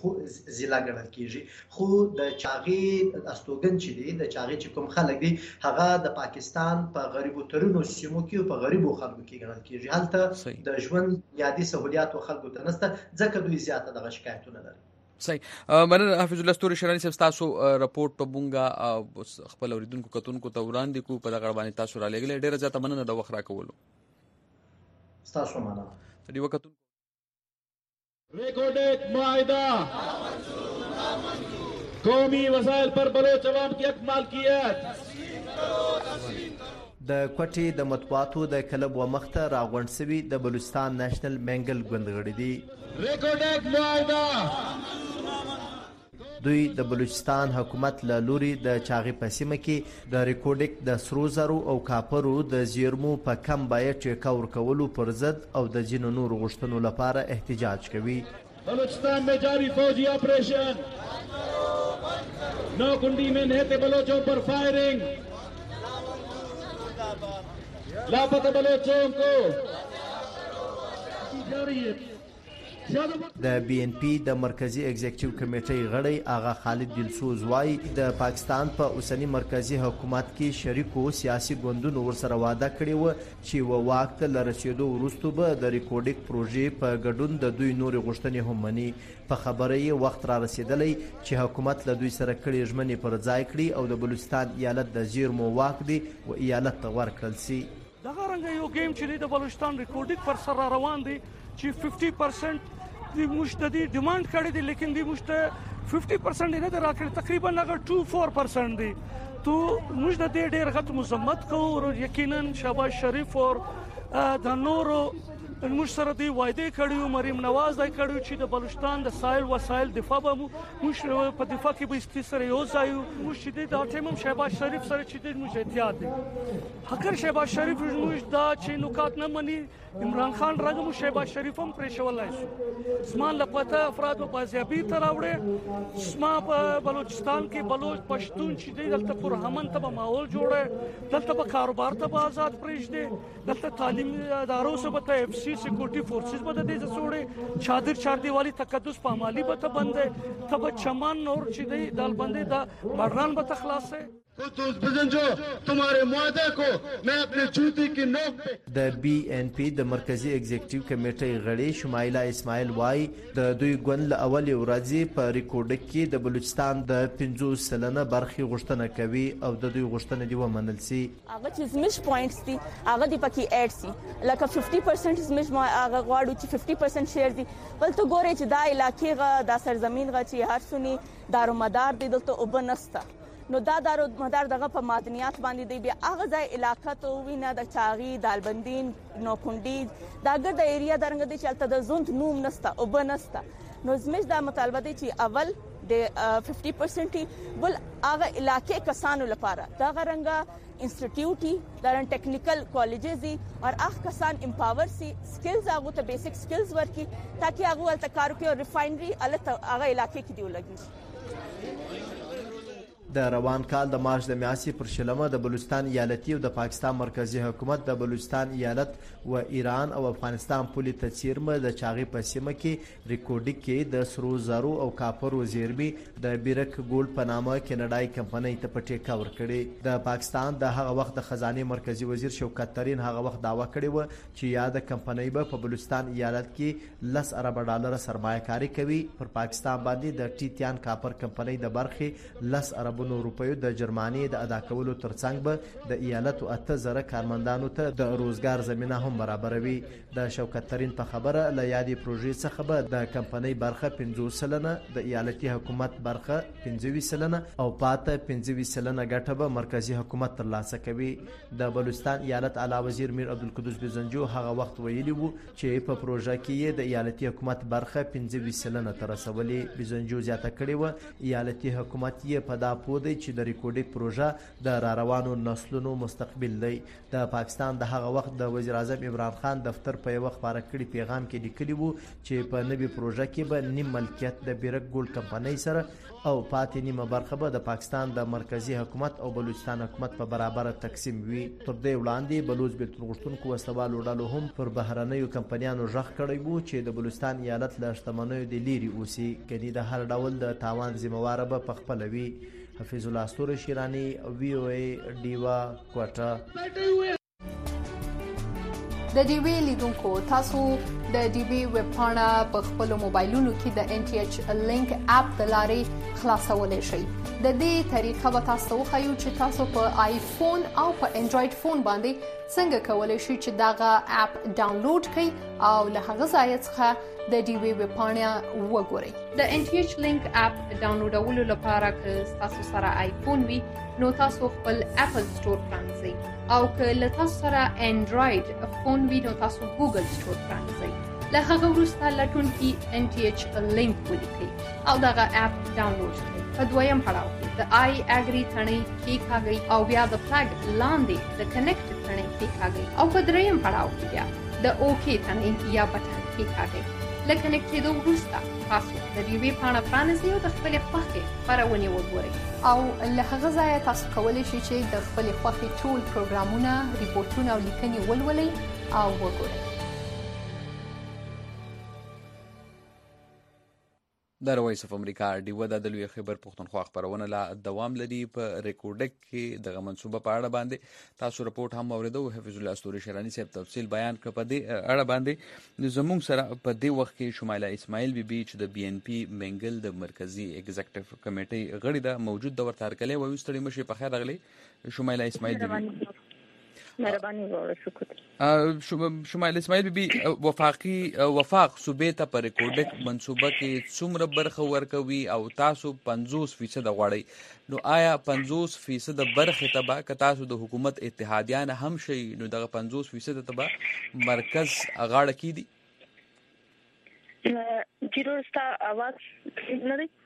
کیږي خو د چاغي استوګن چې دی د چاغي چې کوم خلک دي هغه د پاکستان په غریبو ترونو سیمو کې او په غریبو خلکو کې ګڼل کیږي. هلته د ژوند یادي سہولیات او خلکو ته نشته ځکه دوی زیاته دغه شکایتونه لري. صحیح. مننه حافظ الله ستوري شرانی صاحب تاسو رپورټ په بونګه خپل اوریدونکو کتونکو ته وړاندې کو په دغه باندې تاسو را لګل ډیره زیاته مننه د وخت را کولو. تاسو مننه. دی وخت ریکارڈ معاہدہ قومی وسائل پر بلوچ عوام کی حق مالکیت. د کوټې د مطبوعاتو د کلب و مخته راغونډ شوي د بلوچستان نېشنل منګل ګوند غړي دي. ریکارډ معاهده دوی د بلوچستان حکومت له لوري د چاغي په سیمه کې د ریکورډیک د سرو زرو او کاپرو د زیرمو په کم بیه ټیکه ورکولو پر ضد او د ځینو نورو غوښتنو لپاره احتجاج کوي. بلوچستان में जारी फौजी ऑपरेशन नौकुंडी में निहत्ते बलोचों पर फायरिंग, लापता बलोचों को जारी है. د بی ان پی د مرکزی ایگزیکټیو کمیټې غړی آغا خالد دلسوز وای د پاکستان په اوسنی مرکزی حکومت کې شریکو سیاسي ګوندونو ورسره وعده کړې و چې واک ته لرسېدو وروسته به د ریکورډیک پروژې په ګډون د دوی نورې غوښتنې هم مني. په خبره یې وخت را رسېدلی چې حکومت له دوی سره کړې ژمنې پر ځای کړي او د بلوچستان ایالت د زیرمو واک دی و ایالت ته ورکړل سي. دغه رنګه یو گیم چې د بلوچستان ریکورډیک پر سر روان دی چې 50% دی مشتدی ډیماند کړی دی، لیکن دی مشته 50% نه راکړي، تقریبا هغه 2-4% دی. تو موږ د دې ډېر غټ مذمت کوو او یقینا شهباز شریف او د نورو موږ سره دی وعده کړیو، مریم نواز دی کړیو چې د بلوچستان د سایل وسایل دفاع به موږ په دفاع کې به است سره یو ځای موږ چې د ټیم شهباز شریف سره چې د موږ احتیاط دی. حقر شهباز شریف موږ دا چې نکات نه مني، عمران خان راغمو شهباز شریف هم پرې شولای شو. اسمان لپاره افراد په بازیابی تر راوړي. اسما په بلوچستان کې بلوچ پښتون چې دلته پر همن ته ماحول جوړه، دلته په کاروبار ته آزاد پرېږدي، دلته تعلیم ادارو سره په اف سی سکیورټي فورسز په دې ځوړي، چادر چار دیوالی تقدس په مالی به ته بنده، تب چمن نور چې دی دال بنده دا بړران به تخلاصه. د بی ان پی د مرکزی ایگزیکټیو کمیټې غړي شمایله اسماعیل وای د دوی ګوند له اولې ورځې په ریکورډ کې د بلوچستان د 50% برخي غوښتنه کوي او د دوی غوښتنه دی ومنل سي. هغه چې زمش پوینټس دي هغه دی پکې اډ سي، لکه 50% زمش ما هغه غواړو چې 50% شیر دي. بل ته ګوري چې دا علاقې غا د سرزمین غا چې هر سني دارومدار دي دلته وبنسته، نو دا دارو مدار دغه په معدنیات باندې دی. بیا هغه ځای علاقه ته وینه د چاغي دالبندین نوکونډي دا ګرد ایریا درنګ دی چې الته د زوند نوم نسته او بنسته. نو زمش دا مطالبه دی چې اول د 50% بل هغه علاقې کسانو لپاره دا غرنګه انسټیټیوټي درن ټیکنیکل کالجز دي او هغه کسان امپاور سي، سکلز هغه ته بیسیک سکلز ورکي تاکي هغه ولته کار کوي او ریفاینري الته هغه علاقې کې دی ولګي. د روان کال د مارچ د میاشتې پر شلمه د بلوچستان ایالتي او د پاکستان مرکزی حکومت د بلوچستان ایالت و ایران او افغانستان پولي تڅیرمه د چاغي په سیمه کې ریکورډیک کې د سرو زرو او کاپرو زیرمي د بیرک ګولډ په نامه کینیډای کمپنۍ ته پټیکا ورکړي. د پاکستان د هغه وخت د خزانه مرکزی وزیر شوکت ترین هغه وخت داوا کړی و چې یاد کمپنۍ به په بلوچستان ایالت کې 10 ارب ډالر سرمایه کاری کوي. پر پاکستان باندې د ټیتیان کاپر کمپنۍ د برخې 10 ارب روپیو د جرماني د ادا کولو ترڅنګ به د ایالت او 8000 کارمندانو ته د روزګار زمينه هم برابروي. د شوکت ترین په خبره ل یادې پروژې څخه به د کمپنۍ برخه 50% د ایالتي حکومت برخه 25% او پاته 25% ګټه به مرکزی حکومت ترلاسه کوي. د بلوچستان ایالت اعلی وزیر میر عبدالقدوس بزنجو هغه وخت ویلي وو چې په پروژه کې د ایالتي حکومت برخه 25% تر رسولې. بزنجو زیاته کړې و ایالتي حکومت یې په دا پودي چې د ریکورډیک پروژه د راروانو نسلونو مستقبل دی. د پاکستان د هغه وخت د وزیر اعظم عمران خان دفتر په یو خبره کړي پیغام کې لیکلی وو چې په نوې پروژه کې به نیم ملکیت د بیرک ګولډ کمپنۍ سره او پاتې نیمه برخه به د پاکستان د مرکزی حکومت او بلوچستان حکومت په برابر تقسیم وي. تر دې وړاندې بلوچ بیلتون غوښتونکو وسوالو ډلو هم پر بهرنیو کمپنیانو ژغ کړی وو چې د بلوچستان ایالت له شتمنیو د لیري اوسي، کني د هر ډول د تاوان ذمہوار به پخپله وي. حفیظ الله استور شیرانی وی او ای دیوا کوټه. د ډیوی لیدونکو تاسو د ډیوی ویب پاڼه په خپل موبایلونو کې د ان ټي ایچ لینک اپ د لارې خلاصولای شئ. د دې طریقه به تاسو وښیو چې تاسو په آیفون او په انډراید فون باندې څنګه کولای شئ چې داغه اپ ډاونلوډ کړئ او له هغه ځای څخه د ډیوی ویبپاڼه وګورئ. د NTH لینک اپ ډاونلوډولو لپاره که تاسو سره آیفون وي نو تاسو خپل اپل سٹور پرانځئ او که له تاسو سره انډراید فون وي نو تاسو ګوګل سٹور پرانځئ. له هغه وروسته لټونکي NTH لینک ولیکئ او دغه اپ ډاونلوډ کړئ. په دویم پړاو کې د آی اګری تڼۍ کېکاږئ او بیا د فلګ لاندې د کنیکټ تڼۍ کېکاږئ او په دریم پړاو کې بیا د اوکې تڼۍ یا بټن کېکاږئ. له کنیکټ کېدو وروسته تاسو د ډیوی پاڼه پرانیزئ او د خپلې خوښې خپرونې وګورئ او له هغه ځایه تاسو کولی شئ چې د خپلې خوښې ټول پروګرامونه، ریپورټونه او لیکنې ولولئ او وګورئ. د وایس اف امریکا ډیوه د لوی خبر پښتونخوا خبرونه لا دوام لري. په ریکورډک کې دغه منصوبه په اړه باندې تاسو رپورټ هم اوریدو. حفیظ الله استوري شرانی صاحب تفصیل بیان کړ په دې اړه باندې. زموږ سره په دې وخت کې شمایله اسماعیل بیبي چې د BNP منګل د مرکزی ایگزیکټیو کمیټې غړي ده موجود د ورته هرکلی وایو. ستړي مشي په خیر راغلی شمایله اسماعیل بیبي. مهرباني وروړه. شکر. شمایله اسماعیل بیبي وفاق صوبې ته په ریکورډک منصوبه کې څومره برخه ورکوي او تاسو 50% غواړئ نو آیا 50% برخه ته به که تاسو د حکومت اتحادیان هم شي نو دغه 50% ته به مرکز غاړه کیدي؟ جیروستا आवाज نه دی.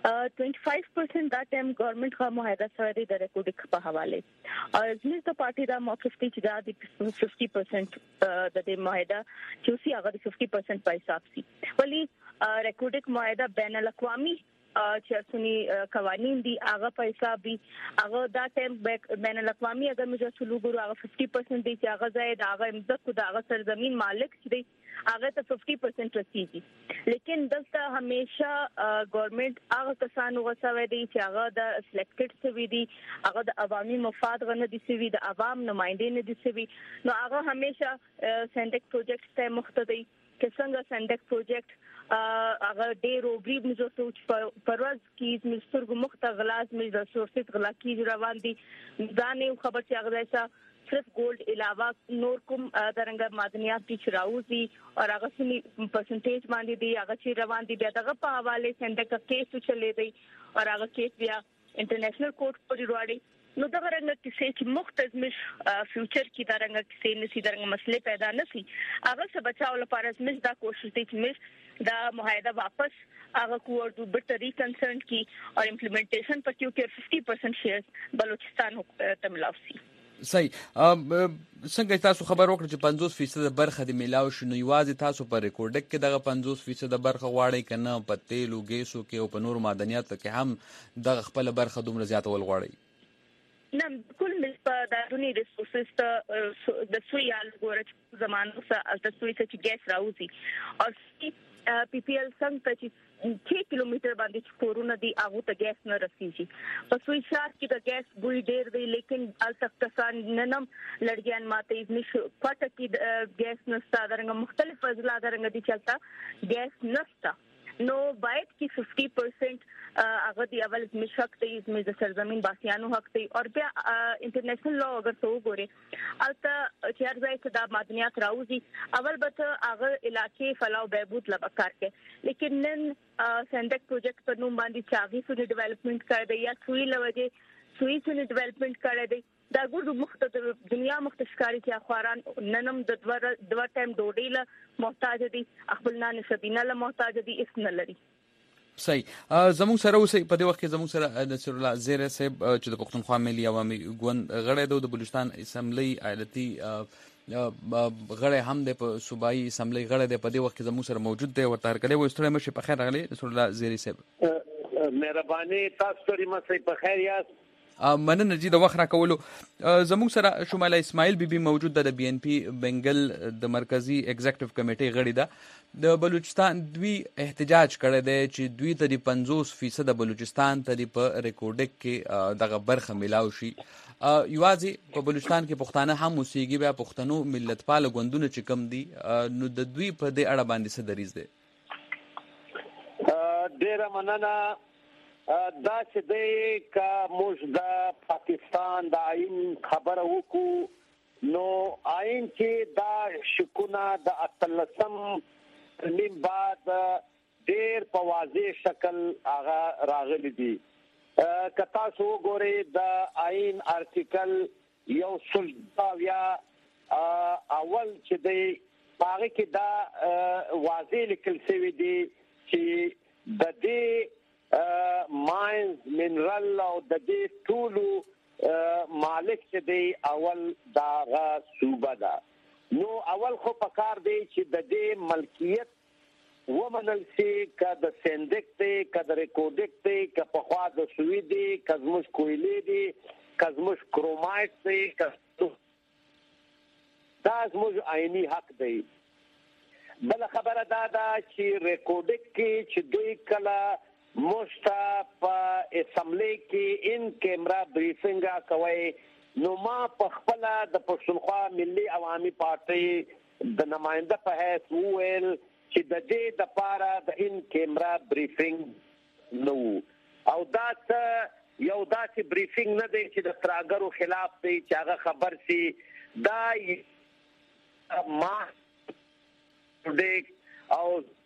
25% دا ټیم ګورنمنت کا معاهده سره د ریکورډک په حواله او زموږ د پارټي دا موقف دی چې دا د 50% د دې معاهده چې سی هغه 50% په حساب سي. ولی ریکورډک معاهده بین الاقوامي چې سني قوانين دي هغه په حساب دي. هغه دا ټیم بین الاقوامي اگر موږ څلور ګورو هغه 50% دي چې هغه زائد هغه امزق د هغه سرزمین مالک دي هغه ته 50% رسیږي. لیکن دلته همیشه ګورنمنت هغه کسانو غوښوي دي چې هغه د سلیکټډ سوي دي هغه د عوامي مفاد غنه دي سوي د عوام نمائندې نه دي سوي نو هغه همیشه سندک پروجیکټ ته مختدي که څنګه سندک پروجیکټ هغه ډېر اوبري مزه پرواز کې مسترګو مختغلاز مز رسورسز غلا کې روان دي ځانې خبر چې هغه ځای صرف ګولډ علاوه نور کوم درنګ معدنیات دي چې راوځي او هغه سني پرسنټیج باندې دي هغه چې روان دي بیا دغه په حواله سندک کیس چلے دی او هغه کیس بیا انټرنیشنل کورټ پورې وړي نو دغه رنګ کیسې چې مختزمش فیوچر کې درنګ کیسې نسی درنګ مسلې پیدا نسی هغه څه بچاو لپاره زموږ دا کوشش دي چې موږ دا معاهده واپس هغه کوورډو بټ ریکنسرن کی او امپلیمنټیشن په کیو کې 50% شیئرز بلوچستان ته ملاوي. صحیح. څنګه تاسو خبر وکړئ چې 50% برخه د میلاو شنو یوازې تاسو په ریکورډک کې دغه 50% برخه غواړئ کنه په تیلو ګیسو کې او په نور معدنیاتو کې هم دغه خپل برخه دومره زیاته ول غواړئ؟ نه کل په دارونی ریسورسز ته د سویال ګورچ زمانو سره د سوی چې ګیس راوځي او PPL څنګه چې 6 کیلومتر باندې کورونه دي هغه ته ګیس نه رسیږي. په سوی شهر کې د ګیس بوی ډیر دی لیکن ال تک کسان ننم لړګیان ماته نشو پټ کې ګیس نستا درنګ مختلف فضلا درنګ دي چلتا ګیس نستا نو باید کې 50% هغه دی اول مشک ته از د سرزمین باسیانو حق دی او بیا انټرنیشنل لا اگر تو ګوري البته چې هر ځای کې د معدنیات راوځي اول به هغه علاقې فلاو بهبود لپاره کې لیکن نن سندک پروجیکټ په نوم باندې چاغي سونی ډیولپمنٹ کړی دی یا سوی لوجه سوی سونی ډیولپمنٹ کړی دی دا ګورو مختلف دنیا مختشکاری چې اخواران ننم د دوه ټایم ډوډۍ له محتاج دي خپل نه سبینه له محتاج دي اس نه لري. صحیح. زموږ سره اوسې په دې وخت کې زموږ سره نصر الله زیره صاحب چې د پښتونخوا ملي عوامي ګوند غړی د بلوچستان اسمبلی ایالتي غړی هم د صوبایي اسمبلی غړی د په دې وخت کې زموږ سره موجود دی ورته هرکلی وایو. ستړي مشي په خیر راغلی نصر الله زیره صاحب. مهرباني تاسو ستړي مشي په خیر یاست. مننه جی د وخت راکولو. زموږ سره شمایله اسماعیل بیبي موجود ده د BNP بنګل د مرکزی ایگزیکټیو کمیټې غړي ده. د بلوچستان دوی احتجاج کړی دی چې دوی ته د 50% بلوچستان ته په ریکورډک کې دغه برخه ملاو شي. یوازې په بلوچستان کې پښتانه هم اوسېږي بیا پښتنو ملتپاله ګوندونه چې کم دي نو د دوی په دې اړه باندې څه دریځ دی؟ ډېره مننه. دا چې دی که موږ د پاکستان د آئین خبره وکړو نو آئین کې دا شکونه د اتلسم نیم بعد ډېر په واضح شکل هغه راغلي دي. که تاسو وګورئ د آئین آرټیکل 100 یا اول چې دی هغه کې دا واضح لیکل شوی دی چې د دې ماینز منرال او د دې ټولو مالک چې دی اول داغه صوبه ده. نو اول خو پکار دی چې د دې ملکیت ومنل شي که د سندک دی که د ریکورډک دی که پخوا د سوي دی که زموږ کویلې دی که زموږ کرومایټ دی دا زموږ عیني حق دی. بل خبره دا ده چې ریکورډک کې چې دوی کله موږ په اسمبلی کې ان کیمرا بریفینګ کوي نو ما په خپل د پښتونخوا ملي عوامي پارټي د نماینده په حیث وویل چې د دې د پاره د ان کیمرا بریفینګ نو او دا یو داسې بریفینګ نه دی چې د تراګرو خلاف دی چې هغه خبر سي دا ما او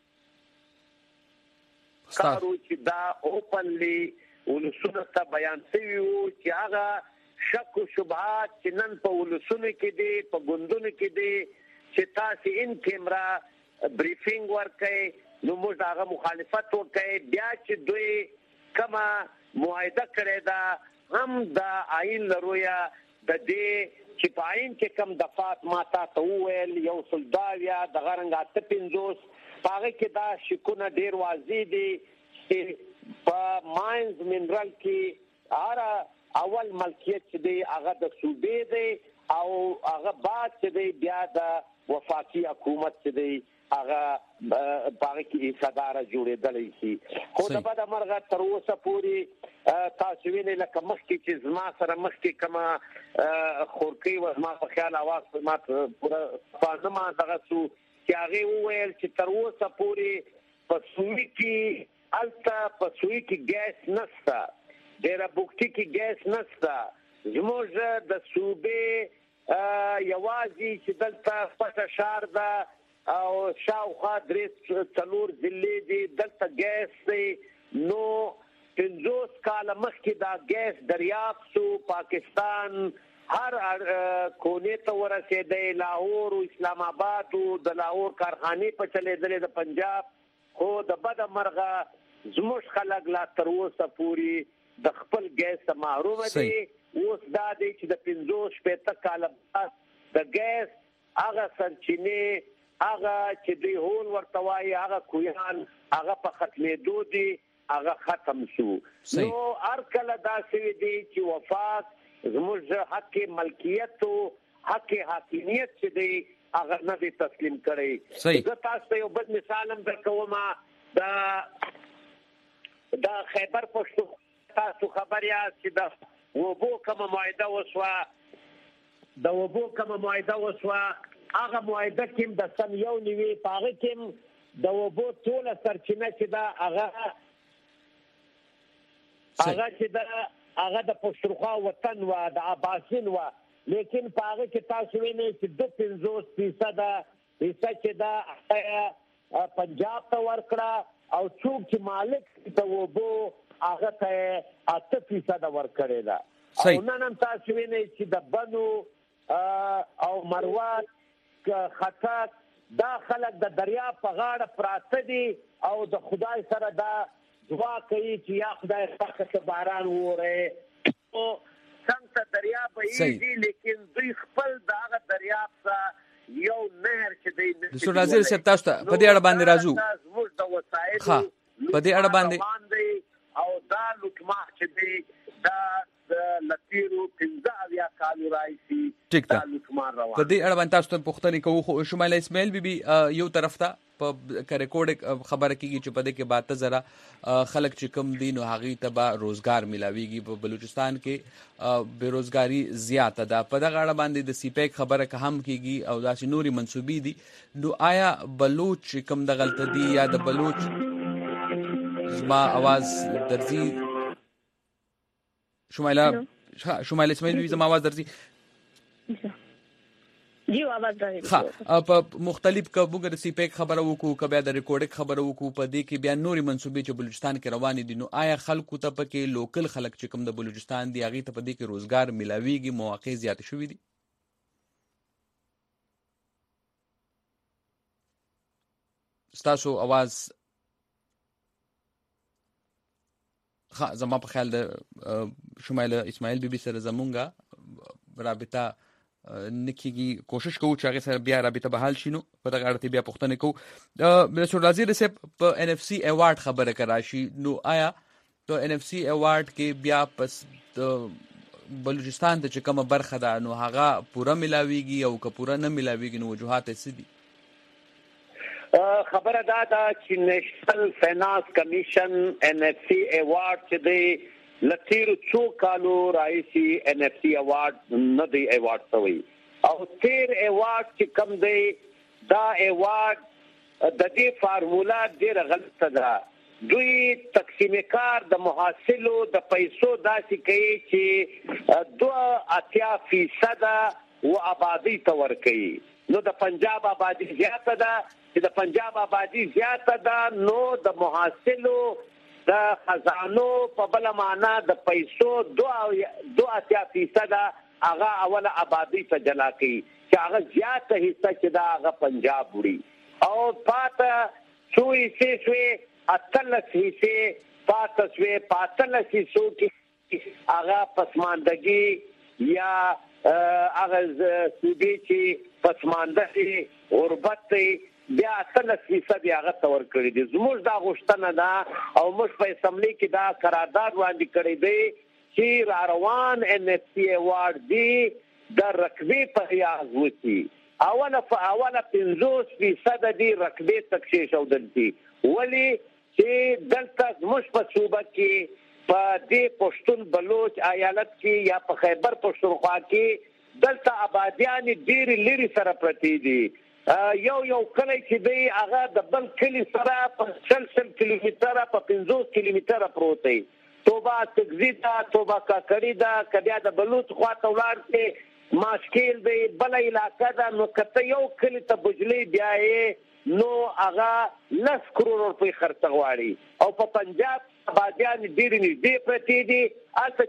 کارو چې دا اوپنلی ولسونه ته بیان شوی وو چې هغه شک او شبهات چې نن په ولسونه کې دي په ګوندونو کې دي چې تاسو ان کیمرا بریفینګ ورکړي نو موږ هغه مخالفت وکړي بیا چې دوی کما معاهده کړی دا هم د آئین لرویا د دې چې په آئین کې کم دفعات ماته ته وویل 100 د غرنګ 850 هغه کې دا شکونه ډیر واضح دي چې په ماینز منرال کې اول ملکیت چې دی هغه د صوبې دی او هغه بعد چې دی بیا د وفاقي حکومت چې دی هغه باغ کې صداره جوړېدلی شي. خو د بده مرغه تر اوسه پورې تاسو وینئ لکه مخکې چې زما سره مخکې کومه خورکۍ وه زما په خیال اواز ما پوره فانما دغه څو چې هغې وویل چې تر اوسه پورې په سوي کې هلته په سوي کې ګیس نشته ډېره بوکټي کې ګیس نشته زموږ د صوبې یوازې چې دلته پټه ښار ده او شاوخوا 3-4 ضلعې دي دلته ګیس دی نو 50 کاله مخکې دا ګیس دریافت شو پاکستان هر کونې ته ورسېدی لاهور او اسلام آباد او د لاهور کارخانې په چلېدلې د پنجاب خو د بده مرغه زموږ خلک لا تر اوسه پورې د خپل ګیس ته محرومه دي. اوس دا دی چې د 50-60 کاله بعد د ګیس هغه سرچینې هغه چې دوی هول ورته وایي هغه کویان هغه په ختمېدو دي هغه ختم شو. نو هر کله داسې دي چې وفات زموږ حق ملکیت او حق حاکمیت چې دی هغه نه دي تسلیم کړی. زه تاسو ته یو بل مثال هم درکوم د خیبر پښتونخوا تاسو خبر یاست چې د وبو کومه معاهده وسوه هغه معاهده کې د سن یو نیوي په هغه کې د وبو ټوله سرچینه چې دا هغه د پښتونخوا وطن و د عباسین و لیکن په هغه کې تاسو وینئ چې 2-50% حصه چې دا پنجاب ته ورکړه او څوک چې مالک د وبو هغه ته 8% ورکړې ده او نن هم تاسو وینئ چې د بنو او مروات خطاک دا خلک د دریا په غاړه پراته دي او د خدای سره دا دعا کوي چې یا خدای پاک باران ووري او څنګه دریا بهيږي لیکن دوی خپل دغه دریا څخه یو نهر چې دی د سورازیر صاحب تاسو ته په دې اړه باندې راځو په دې اړه باندې او دا لوټما چې دی دا لتیرو 15 کالو راځي ټیک ده په دې اړه باندې تاسو ته پوښتنه کوو خو شمال اسماعیل بیبي یو طرف ته په ریکورډ خبره کیږي چې په دې کې 72,000 خلک چې کم دي نو هغه ته به روزګار ملاويږي په بلوچستان کې بیروزګاری زیاته ده په دغه اړه باندې د سیپیک خبره که هم کیږي او داسې نوري منسوبي دي نو آیا بلوچ کم د غلطه دي یا د بلوچ زما आवाज درځي شمال اسماعیل بیبي زما आवाज درځي جی आवाज راځي ها په مختلف کبوګه د سیپیک خبره وکړو کبه د ریکورډینګ خبره وکړو په دې کې بیا نوري منسوبې چې بلوچستان کې روان دي نو آیا خلکو ته پکې لوکل خلک چې کوم د بلوچستان دی هغه ته په دې کې روزګار ملاويږي مواقع زیات شوې دي ستاسو आवाज زما په خیال د شمال اسماعیل بیبي سره زمونږه رابطه نکیږي کوشش کوو چې هغه سره بیا رابطه بحال شي نو په دغه اړه بیا پوښتنه کوو د شورازي رسپ په NFC ایوارډ خبره کراشي نو آیا په NFC ایوارډ کې بیا پس بلوچستان ته چې کومه برخه ده نو هغه پوره ملاويږي او که پوره نه ملاويږي نو وجوهات څه دي خبره دا چې نېشنل فاینانس کمیشن NFC ایوارډ چې دی لتیر څو کالو راځي NFC ایوارډ نه دی ایوارډ شوی او تیر ایوارډ چې کم دی دا ایوارډ د دې فارمولا ډیره غلطه ده دوی تقسیم کار د محاصلو د پیسو داسې کوي چې 2.8% و آبادی ته ورکوي نو د پنجاب آبادی زیاته ده چې د پنجاب آبادی زیاته ده نو د محاصلو د خزانو په بل معنا د پیسو 2.8% هغه اوله آبادی ته جلا کوي چې هغه زیاته حصہ چې دا هغه پنجاب وړي او پاته سوی سوی اتلس حصے پاته سوی پاتلس حصو کې هغه پسماندگی یا هغه سودی چې پسماندگی غربت بیا 30% هغه تور کړی دي زموږ دا غوښتنه ده او موږ په اسمبلی کې دا قرارداد وړاندې کړی دی چې را روان NFC ایوارډ دی د رقبې په ریاض وتی اوله 50% دی رقبې تکشې شو دلتي ولی چې دلته زموږ په صوبه کې په دې پښتون بلوچ ایالت کې یا په خیبر پښتونخوا کې دلته آبادیان ډېر لري سره پرتی دي یو کلی چې دی هغه د بل کلی سره په 60 کیلومتره په 50 کیلومتره پروت دی توبه تګزیدا توبه کاکړی دا کبیا د بلوچ خواته ولاړ کې ماشکیل دی بل علاقه دا نو کته یو کلی ته بجلی بیاي نو هغه 10 کروڑ روپۍ خرڅ غواړي او په پنجاب آبادیان ډیر نږدې پرتی دي البته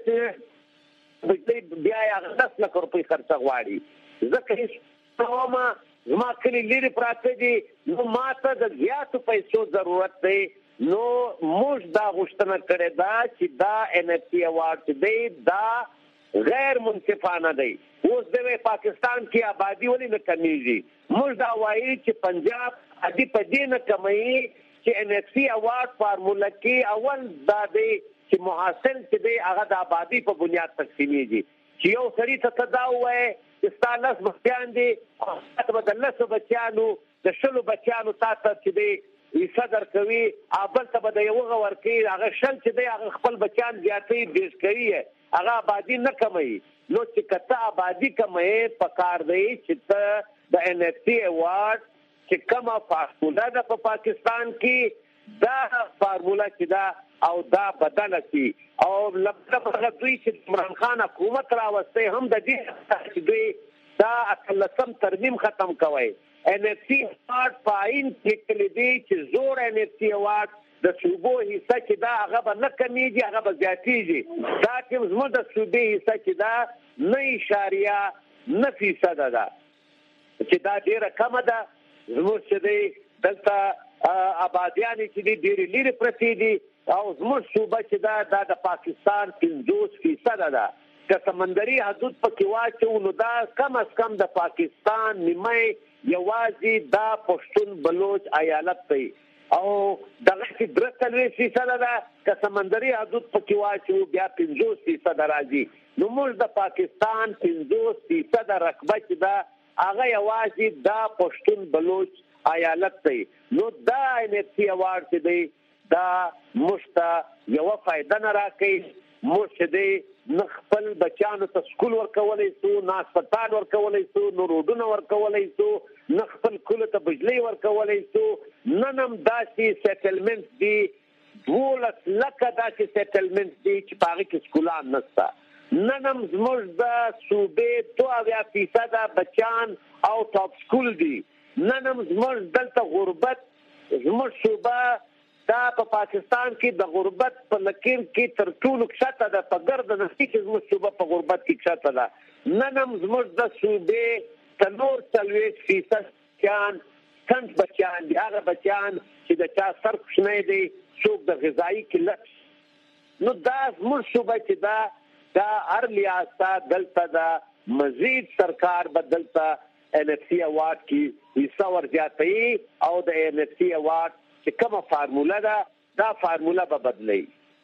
چې بجلی بیاي هغه 10 لک روپۍ خرڅ غواړي ځکه هیڅ زما کلی لري پراته دي نو ماته د زیاتو پیسو ضرورت دی نو موږ دا غوښتنه کړې ده چې دا NFC ایوارډ دی دا غیر منصفانه دی اوس د پاکستان کې آبادی ولې نه کمیږي موږ دا وایي چې پنجاب ادي په دې نه کموي چې NFC ایوارډ فارمولا کې اول دا دی چې محاصل چې دی هغه د آبادی په بنیاد تقسیمیږي چې یو سړی ته دا وایي ستانس بچیان دي او تاسو د لسو بچیانو د شلو بچیانو تاسو چې دی صدر کوي ابل ته د یو غور کوي هغه شل چې دی هغه خپل بچیان زیاتې دیش کوي هغه آبادی نه کموي نو چې کته آبادی کموي پکار دی چې ته د NFC ایوارډ چې کومه فارمولا ده په پاکستان کې دا فارمولا چې دا او دا بدل شي او لکه دوی چې عمران خان حکومت راوسته هم د دې چې دوی دا اصلسم ترمیم ختم کوي NFC ایوارډ پاین کې کلیدي چې زور NFC ایوارډ د صوبو حصہ چې دا هغه به نه کمیږي هغه به زیاتېږي دا چې زموږ د صوبې حصہ چې دا 9.9% ده چې دا ډیره کم ده زموږ چې دی دلته آبادیان چې دی ډیره لري پرتی دي او زموږ صوبه چې دا د پاکستان 50% ده که سمندري حدود پکې واچو نو دا کم از کم د پاکستان نیمه یوازې دا پښتون بلوچ ایالت دی او دغه چې 3% ده که سمندري حدود پکې واچو بیا 50% راځي نو موږ د پاکستان 50% رقبه چې دا هغه یوازې دا پښتون بلوچ ایالت دی نو دا NFC ایوارډ چې دی دا مشته یو فائدہ نه راکې مرشدي نخپل بچانو ته سکول ورکولای سو نه هسپتال ورکولای سو نو روډونه ورکولای سو نخپل کله ته بجلی ورکولای سو ننم داسې سیټلمنټ دی 12 لکه داسې سیټلمنټ دی چې پاره کې سکولان نشته نن هم زموږ د صوبې 2% بچیان آوټ اف سکول دي. نن هم زموږ دلته غربت زموږ صوبه دا په پاکستان کې د غربت په لکیر کې تر ټولو کښته ده، په ګرد نسي کې زموږ صوبه په غربت کې کښته ده. نن هم زموږ د صوبې 40% بچیان سنت بچیان دي، هغه بچیان چې د چا سر کوچنی دی، څوک د غذایي قلت. نو دا زموږ صوبه چې دا هر لیاسته دلته د مزید سرکار به دلته NFC اوارد کې حصہ ورزیاتوي او د NFC اوارد چې کومه فارموله ده دا فارموله به بدلی.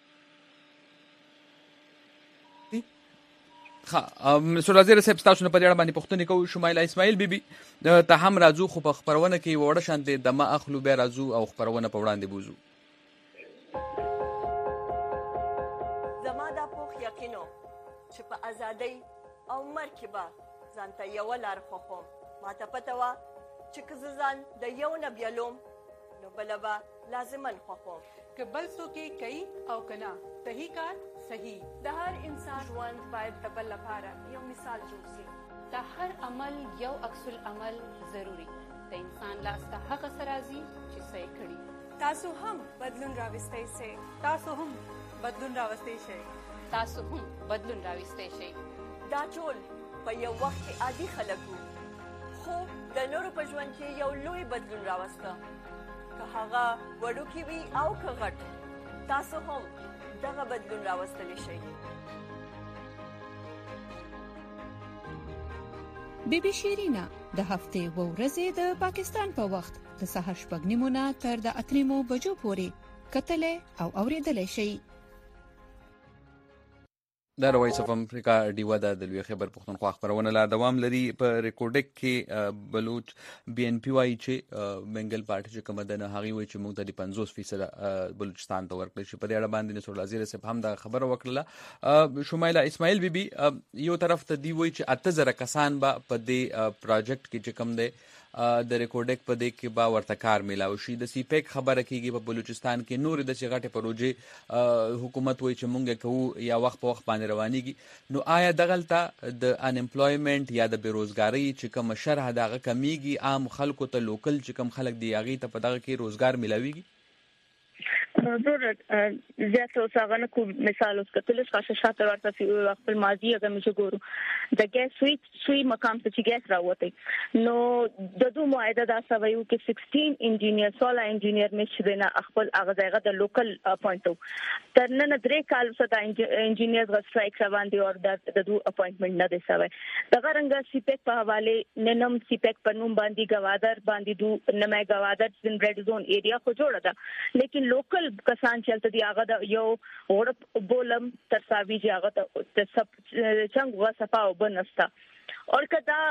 مسعود وزیر صاحب تاسو نه په اړه باندې پوښتنه کوو. شمایله اسماعیل بیبي ته هم راځو، خو په خبرونه کې وړه شانته د ما اخلو به راځو او خبرونه په وړاندې بوزو. زما دا پوخ یقینو چې په ازادۍ او مرګ به ځانته یو لار خوخم. ما ته پته وه چې که ځان د یو نه بیلوم نو بله به لازماً خوخم. که بل څوک یې کوي او که نه صحیح کار صحیح. د هر انسان ژوند باید د بل لپاره یو مثال جوړ شي. د هر عمل یو عکس العمل ضروري. د انسان لاس ته هغه څه راځي چې څه یې کړي. تاسو هم بدلون راوستی شئ. تاسو هم بدلون راوستی شئ. تاسو هم بدلون راوستی شئ. دا ټول په یو وخت کې عادي خلک وو، خو د نورو په ژوند کې یو لوی بدلون راوسته. که هغه وړوکی وي او که غټ، تاسو هم دغه بدلون راوستلی شئ. بیبي شیرینا د هفتې و ورځې د پاکستان په وخت د سهار 6:30 نه تر د 8 بجو پورې کتلې او اوریدلې شي. د وایس اف امریکا ډیوه د لوی خیبر پښتونخوا خبرونه لا دوام لري. په ریکورډک کې بلوچ BNP وايي چې منګل پارټي چې کومه ده هغه وایي چې موږ ته 50% بلوچستان ته ورکړل شي. په دې اړه باندې نصر وزیر صاحب هم دا خبره وکړه. شمایله اسماعیل بیبي یو طرف ته دی وایي چې 8000 کسان به په دې پروجیکټ کې چې کوم ده د ریکورډک په دې کې با ورته کار ملاوي شي. د CPEC خبره کیږي په بلوچستان کې نور د شغټه پروژې حکومت وایي چې مونږ کوو یا وخت په وخت باندې روانيږي. نو آیا دغلطه د انامپلویمنت یا د بیروزګاری چې کوم شرح دغه کمیږي، عام خلکو ته لوکل چې کوم خلک دی هغه ته په دغه کې روزګار ملاويږي؟ ضرورت زیات اوسه نه کو مثال اوس کتل څه شاته ورته په وخت الماضي اگر موږ ګورو د ګیس سوي مقام ته چې ګیس راوته نو د دوه معاهده دا سویو کې 16 انجینیر 16 انجینیر مشه نه خپل هغه ځایغه د لوکل اپاینټو تر نن درې کال وسه انجینیر غ سټرایک روان دي او د دوه اپاینټمنټ نه دي سوی دغه رنګ CPEC په حواله ننم CPEC په نوم باندې گوادر باندې دوه نمای گوادر د ریډ زون ایریا خو جوړه ده لیکن لوکل کسان چلته دی هغه د یو وړ بولم تر ساوی چې هغه ته سب څنګه وسپا وبنستا اور کدا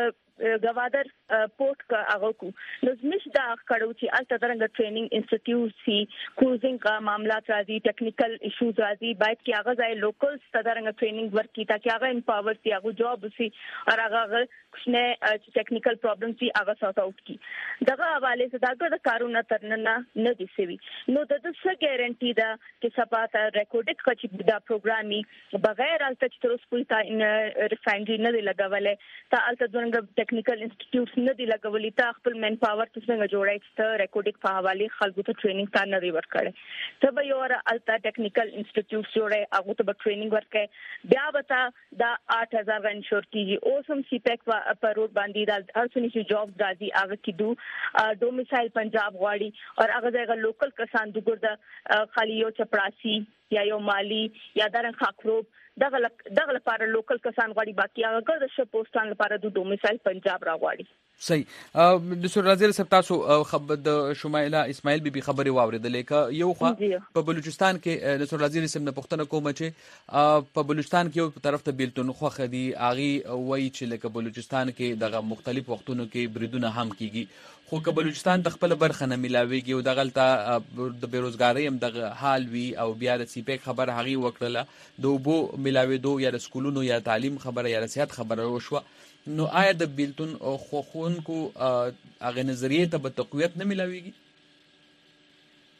گوادر پورت کا هغه کو نو زمش دا کړو چې الته درنګ ټریننګ انسټیټیوټ سی کروزینګ کا معاملات راځي ټیکنیکل ایشوز راځي باید کې هغه ځای لوکل ستدارنګ ټریننګ ورکړي تاکي هغه امپاور سی هغه جاب سی او هغه کښنه ټیکنیکل پرابلم سی هغه سورت اوټ کی دغه حواله څخه دغه کارونه ترنه نه دي سوي نو د څه ګارانټي دا چې سپاته ریکورډ کړي دا پروګرامي بغیر الته چې تر اوسه کوئی تا ریفاینري نه دی لګولې تا الته درنګ ټیکنیکل انسټیټیوټس نه دی لګولې تا خپل مین پاور څنګه جوړای چې ریکورډینګ په حواله خلکو ته ټریننګ تا نه دی ورکړي ته به یو الته ټیکنیکل انسټیټیوټس جوړای هغه ته به ټریننګ ورکړي بیا وتا دا 8000 انشور کیږي اوسم CPEC پر روډ باندې دا هر څه نشي جاب راځي هغه کیدو ډومیسایل پنجاب غواړي او هغه ځای لوکل کسان دغه خالی یو چپړاسي یا یو مالی یا درن خاکروب دغه لپاره لوکل کسان غواړي باقي هغه ګرځ شپوستان لپاره د ډومیسایل پنجاب راغواړي صحیح د سر وزیر صاحب تاسو خبر د شمایله اسماعیل بیبي خبري واوریدلې ک یو خو په بلوچستان کې د سر وزیر صاحب نه پوښتنه کوم چې په بلوچستان کې یو طرف ته بیلتون خو خدي اغي وای چې لکه بلوچستان کې دغه مختلف وختونو کې بریدونه هم کیږي خو که بلوچستان د خپل برخه نه ملاويږي او دغلطه د بیروزګاری هم دغه حال وی او بیا د CPEC خبر هغه وکړه د وبو ملاوي یا د سکولونو یا تعلیم خبره یا د صحت خبره وشو نو آیا د بیلتون خو خونکو هغه نظریه ته به تقویت نه ملاويږي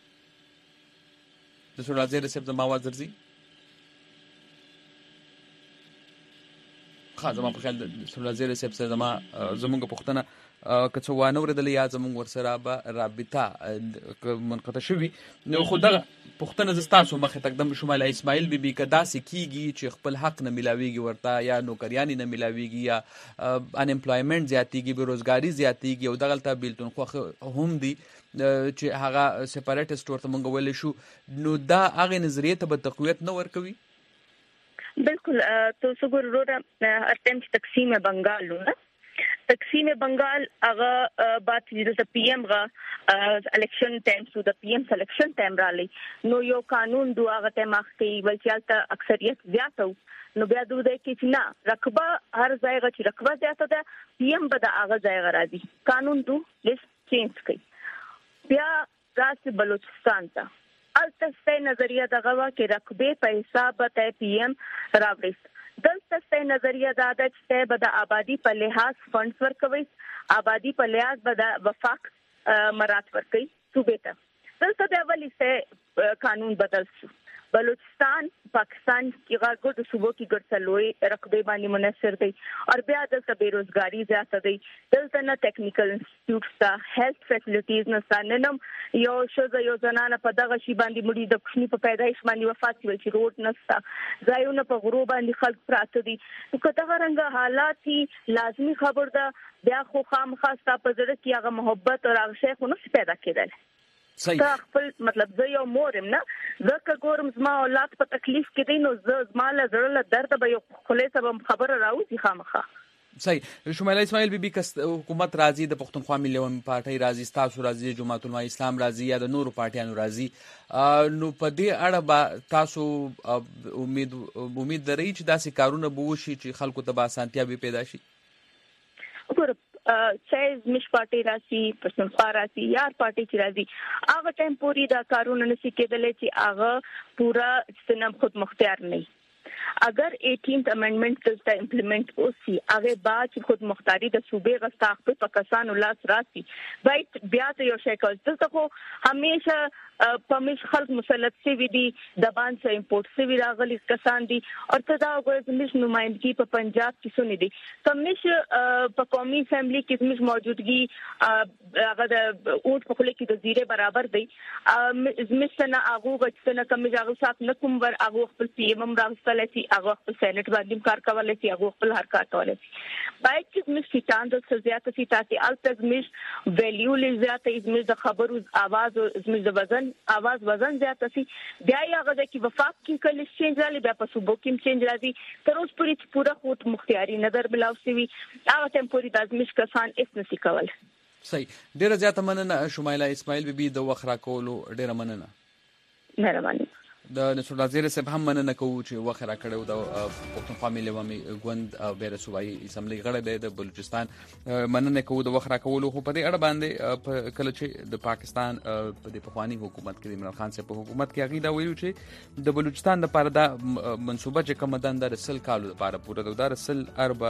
د سر وزیر صاحب زما وزرزي خاصه ما په خیال د وزیر صاحب سره زمونږ پښتنه که څه وانه ورېدل یا زمونږ ورسره به رابطه منقطع شوي نو خو دغه پښتنه زه ستاسو مخې تقدم شماله اسماعیل بیبي که داسې کیږي چې خپل حق نه ملاویږي ورته یا نوکریانې نه ملاویږي یا انامپلایمنټ زیاتیږي بېروزګاري زیاتیږي او دغلته بیلتون خوښ هم دي چې هغه سپاریټسټ ورته مونږ ویلی شو نو دا هغې نظریې ته به تقویت نه ورکوي؟ بالکل تو سګور وروره هر ټایم چې تقسیم بنگال نه تقسیم بنگال هغه بات چې د پی ایم غا الیکشن ټایم سو د پی ایم سلیکشن ټایم رالی نو یو قانون دوه هغه ټایم اخته ولچالته اکثریت زیاتو نو بیا دوی کې چې نه رقبه هر ځای غا چې رقبه زیاته ده پی ایم به د هغه ځای راځي قانون دو لیست چینج کړي بیا راځي بلوچستان ته الته نظریه دغه وا کې رقبه په حساب ته پی ایم راوړي دلته څه نظریه دا ده چې به د آبادی په لحاظ فنډز ورکوي آبادی په لحاظ به د وفاق مرات ورکوي صوبې ته دلته د اولی څه قانون بدل شو بلوچستان پاکستان کې غاګو د صوبو کې ګرځلوي رقبه باندې منحصر دي او بیا دلته بیروزګاری زیاته دي دلته نه ټیکنیکل انسټیټیوټس ته هیلث فیسیلیټیز نه ساننم یو شوزه یو زنانه په دغه شی باندې مړي د کوشنی په پیدایش باندې وفات شوی چې روډ نستا ځایونه په غرو باندې خلک پراته دي نو کله رنګ حالات هی لازمی خبر ده بیا خو خامخاسته په زړه کې هغه محبت او هغه شیخ نو پیدا کېدل صحیح خپل مطلب زه یو مورم نه زکه ګورم زما اولاد په تکلیف کې دي نو زما له زړه له درد به یو خلیصه به خبره راوځي خامخا صحیح شماله اسماعیل بیبي کس حکومت راضي د پښتونخوا ملي پارټي راضي تاسو راضي جماعت العلماء اسلام راضي یا د نورو پارټیانو راضي نو په دې اړه به تاسو امید لرئ چې داسې کارونه به وشي چې خلکو ته به اسانتیا به پیدا شي وګوره چاہے زمش پارٹی راسی پښتونخوا راسی یا پارٹی چې راځي هغه ټایم پوری دا کارونه نشي کېدلی چې هغه پورا سنم خود مختار نه اگر 18th امندمنت دلته امپلیمنٹ اوسي هغه بعد چې خود مختاری د صوبې غستاخ په پاکستان ولاس راسي بایت بیا ته یو شی کوي دلته خو همیشه پمیش خلق مسلط سی وی دي د بان څخه امپورټ سی وی راغلي کسان دي او تدا وګورئ زموږ نمائندګي په پنجاب کې سونی دي کمیش په قومي اسمبلی کې زموږ موجودګي هغه د اوټ په خله کې د زیره برابر دی زموږ څنګه هغه غوښتنه کمیش هغه صاحب نکوم ور هغه خپل پی ایم راغستل شي هغه خپل سېنات باندې کار کولای شي هغه خپل هر کار کولای شي باید چې زموږ سیټان د سزیات سي تاسو الته زموږ ویلیو لزیات زموږ د خبرو आवाज زموږ د وزن आवाज وزن زیات شي بیا هغه د کی وفاق کې کله چینج راځي بیا په صوبو کې چینج راځي تر اوسه پوری پورا خود مختیاري نظر بلاو سوي هغه ټیمپوري د ازمش کسان اس نسی کول صحیح ډیره زیاته مننه شمایله اسماعیل بیبي د وخرا کولو ډیره مننه مهرباني د نصر الله زیر صاحب هم مننه کوو چې وخت را کړو د پښتونخوا ملي عوامي ګوند بیره صوبایي اسمبلی غړی د بلوچستان مننه کوو د وخت را کولو خو په دې اړه باندې کله چې د پاکستان په د پخوانی حکومت کې د عمران خان صاحب په حکومت کې هغه دا ویلو چې د بلوچستان لپاره دا منصوبه چې کوم دند د 10 کالو لپاره پوره د 10 ارب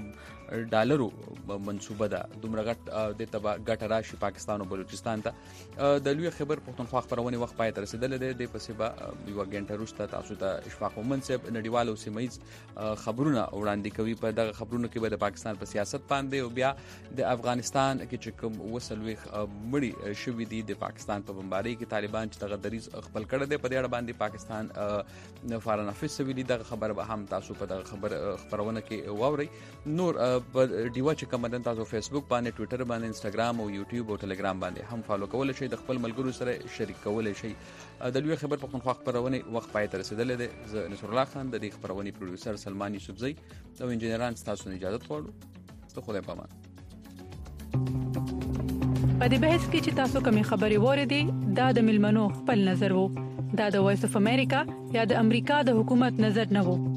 ډالرو منصوبه ده دومره غټ د تبا غټ راشي پاکستان او بلوچستان ته د لوی خبر پښتونخوا خبرونه وخت پای تر رسیدل دي د پسبا یو غنټه وروسته تاسو ته اشفاق مومن صاحب نړیوالو سیمایز خبرونه وړاندې کوي په دغه خبرونو کې به د پاکستان په سیاست باندې او بیا د افغانستان کې چې کوم وسلوي مړي شوې دي د پاکستان په بمبارۍ کې طالبان چې دغه دریز خپل کړه دي په دې اړه باندې پاکستان فارن افیس ویلي دغه خبر به هم تاسو په دغه خبرونه کې واوري نور ډیوا چې کوم د تاسو فیسبوک باندې ټوئیټر باندې انستګرام او یوټیوب او ټلګرام باندې هم فالو کولای شئ د خپل ملګرو سره شریک کولای شئ د لوی خبر پښتونخوا خبرونه وخت پای ته رسیدلې ده زه نصر الله خان د دې خبرونه پروډوسر سلمان یوسفزئی او انجنیران تاسو نه اجازه غواړو ته خدای پامان په دې بحث کې چې تاسو کومې خبرې وریدي دا د ملمنو خپل نظر وو دا د وایس اف امریکا یا د امریکا د حکومت نظر نه وو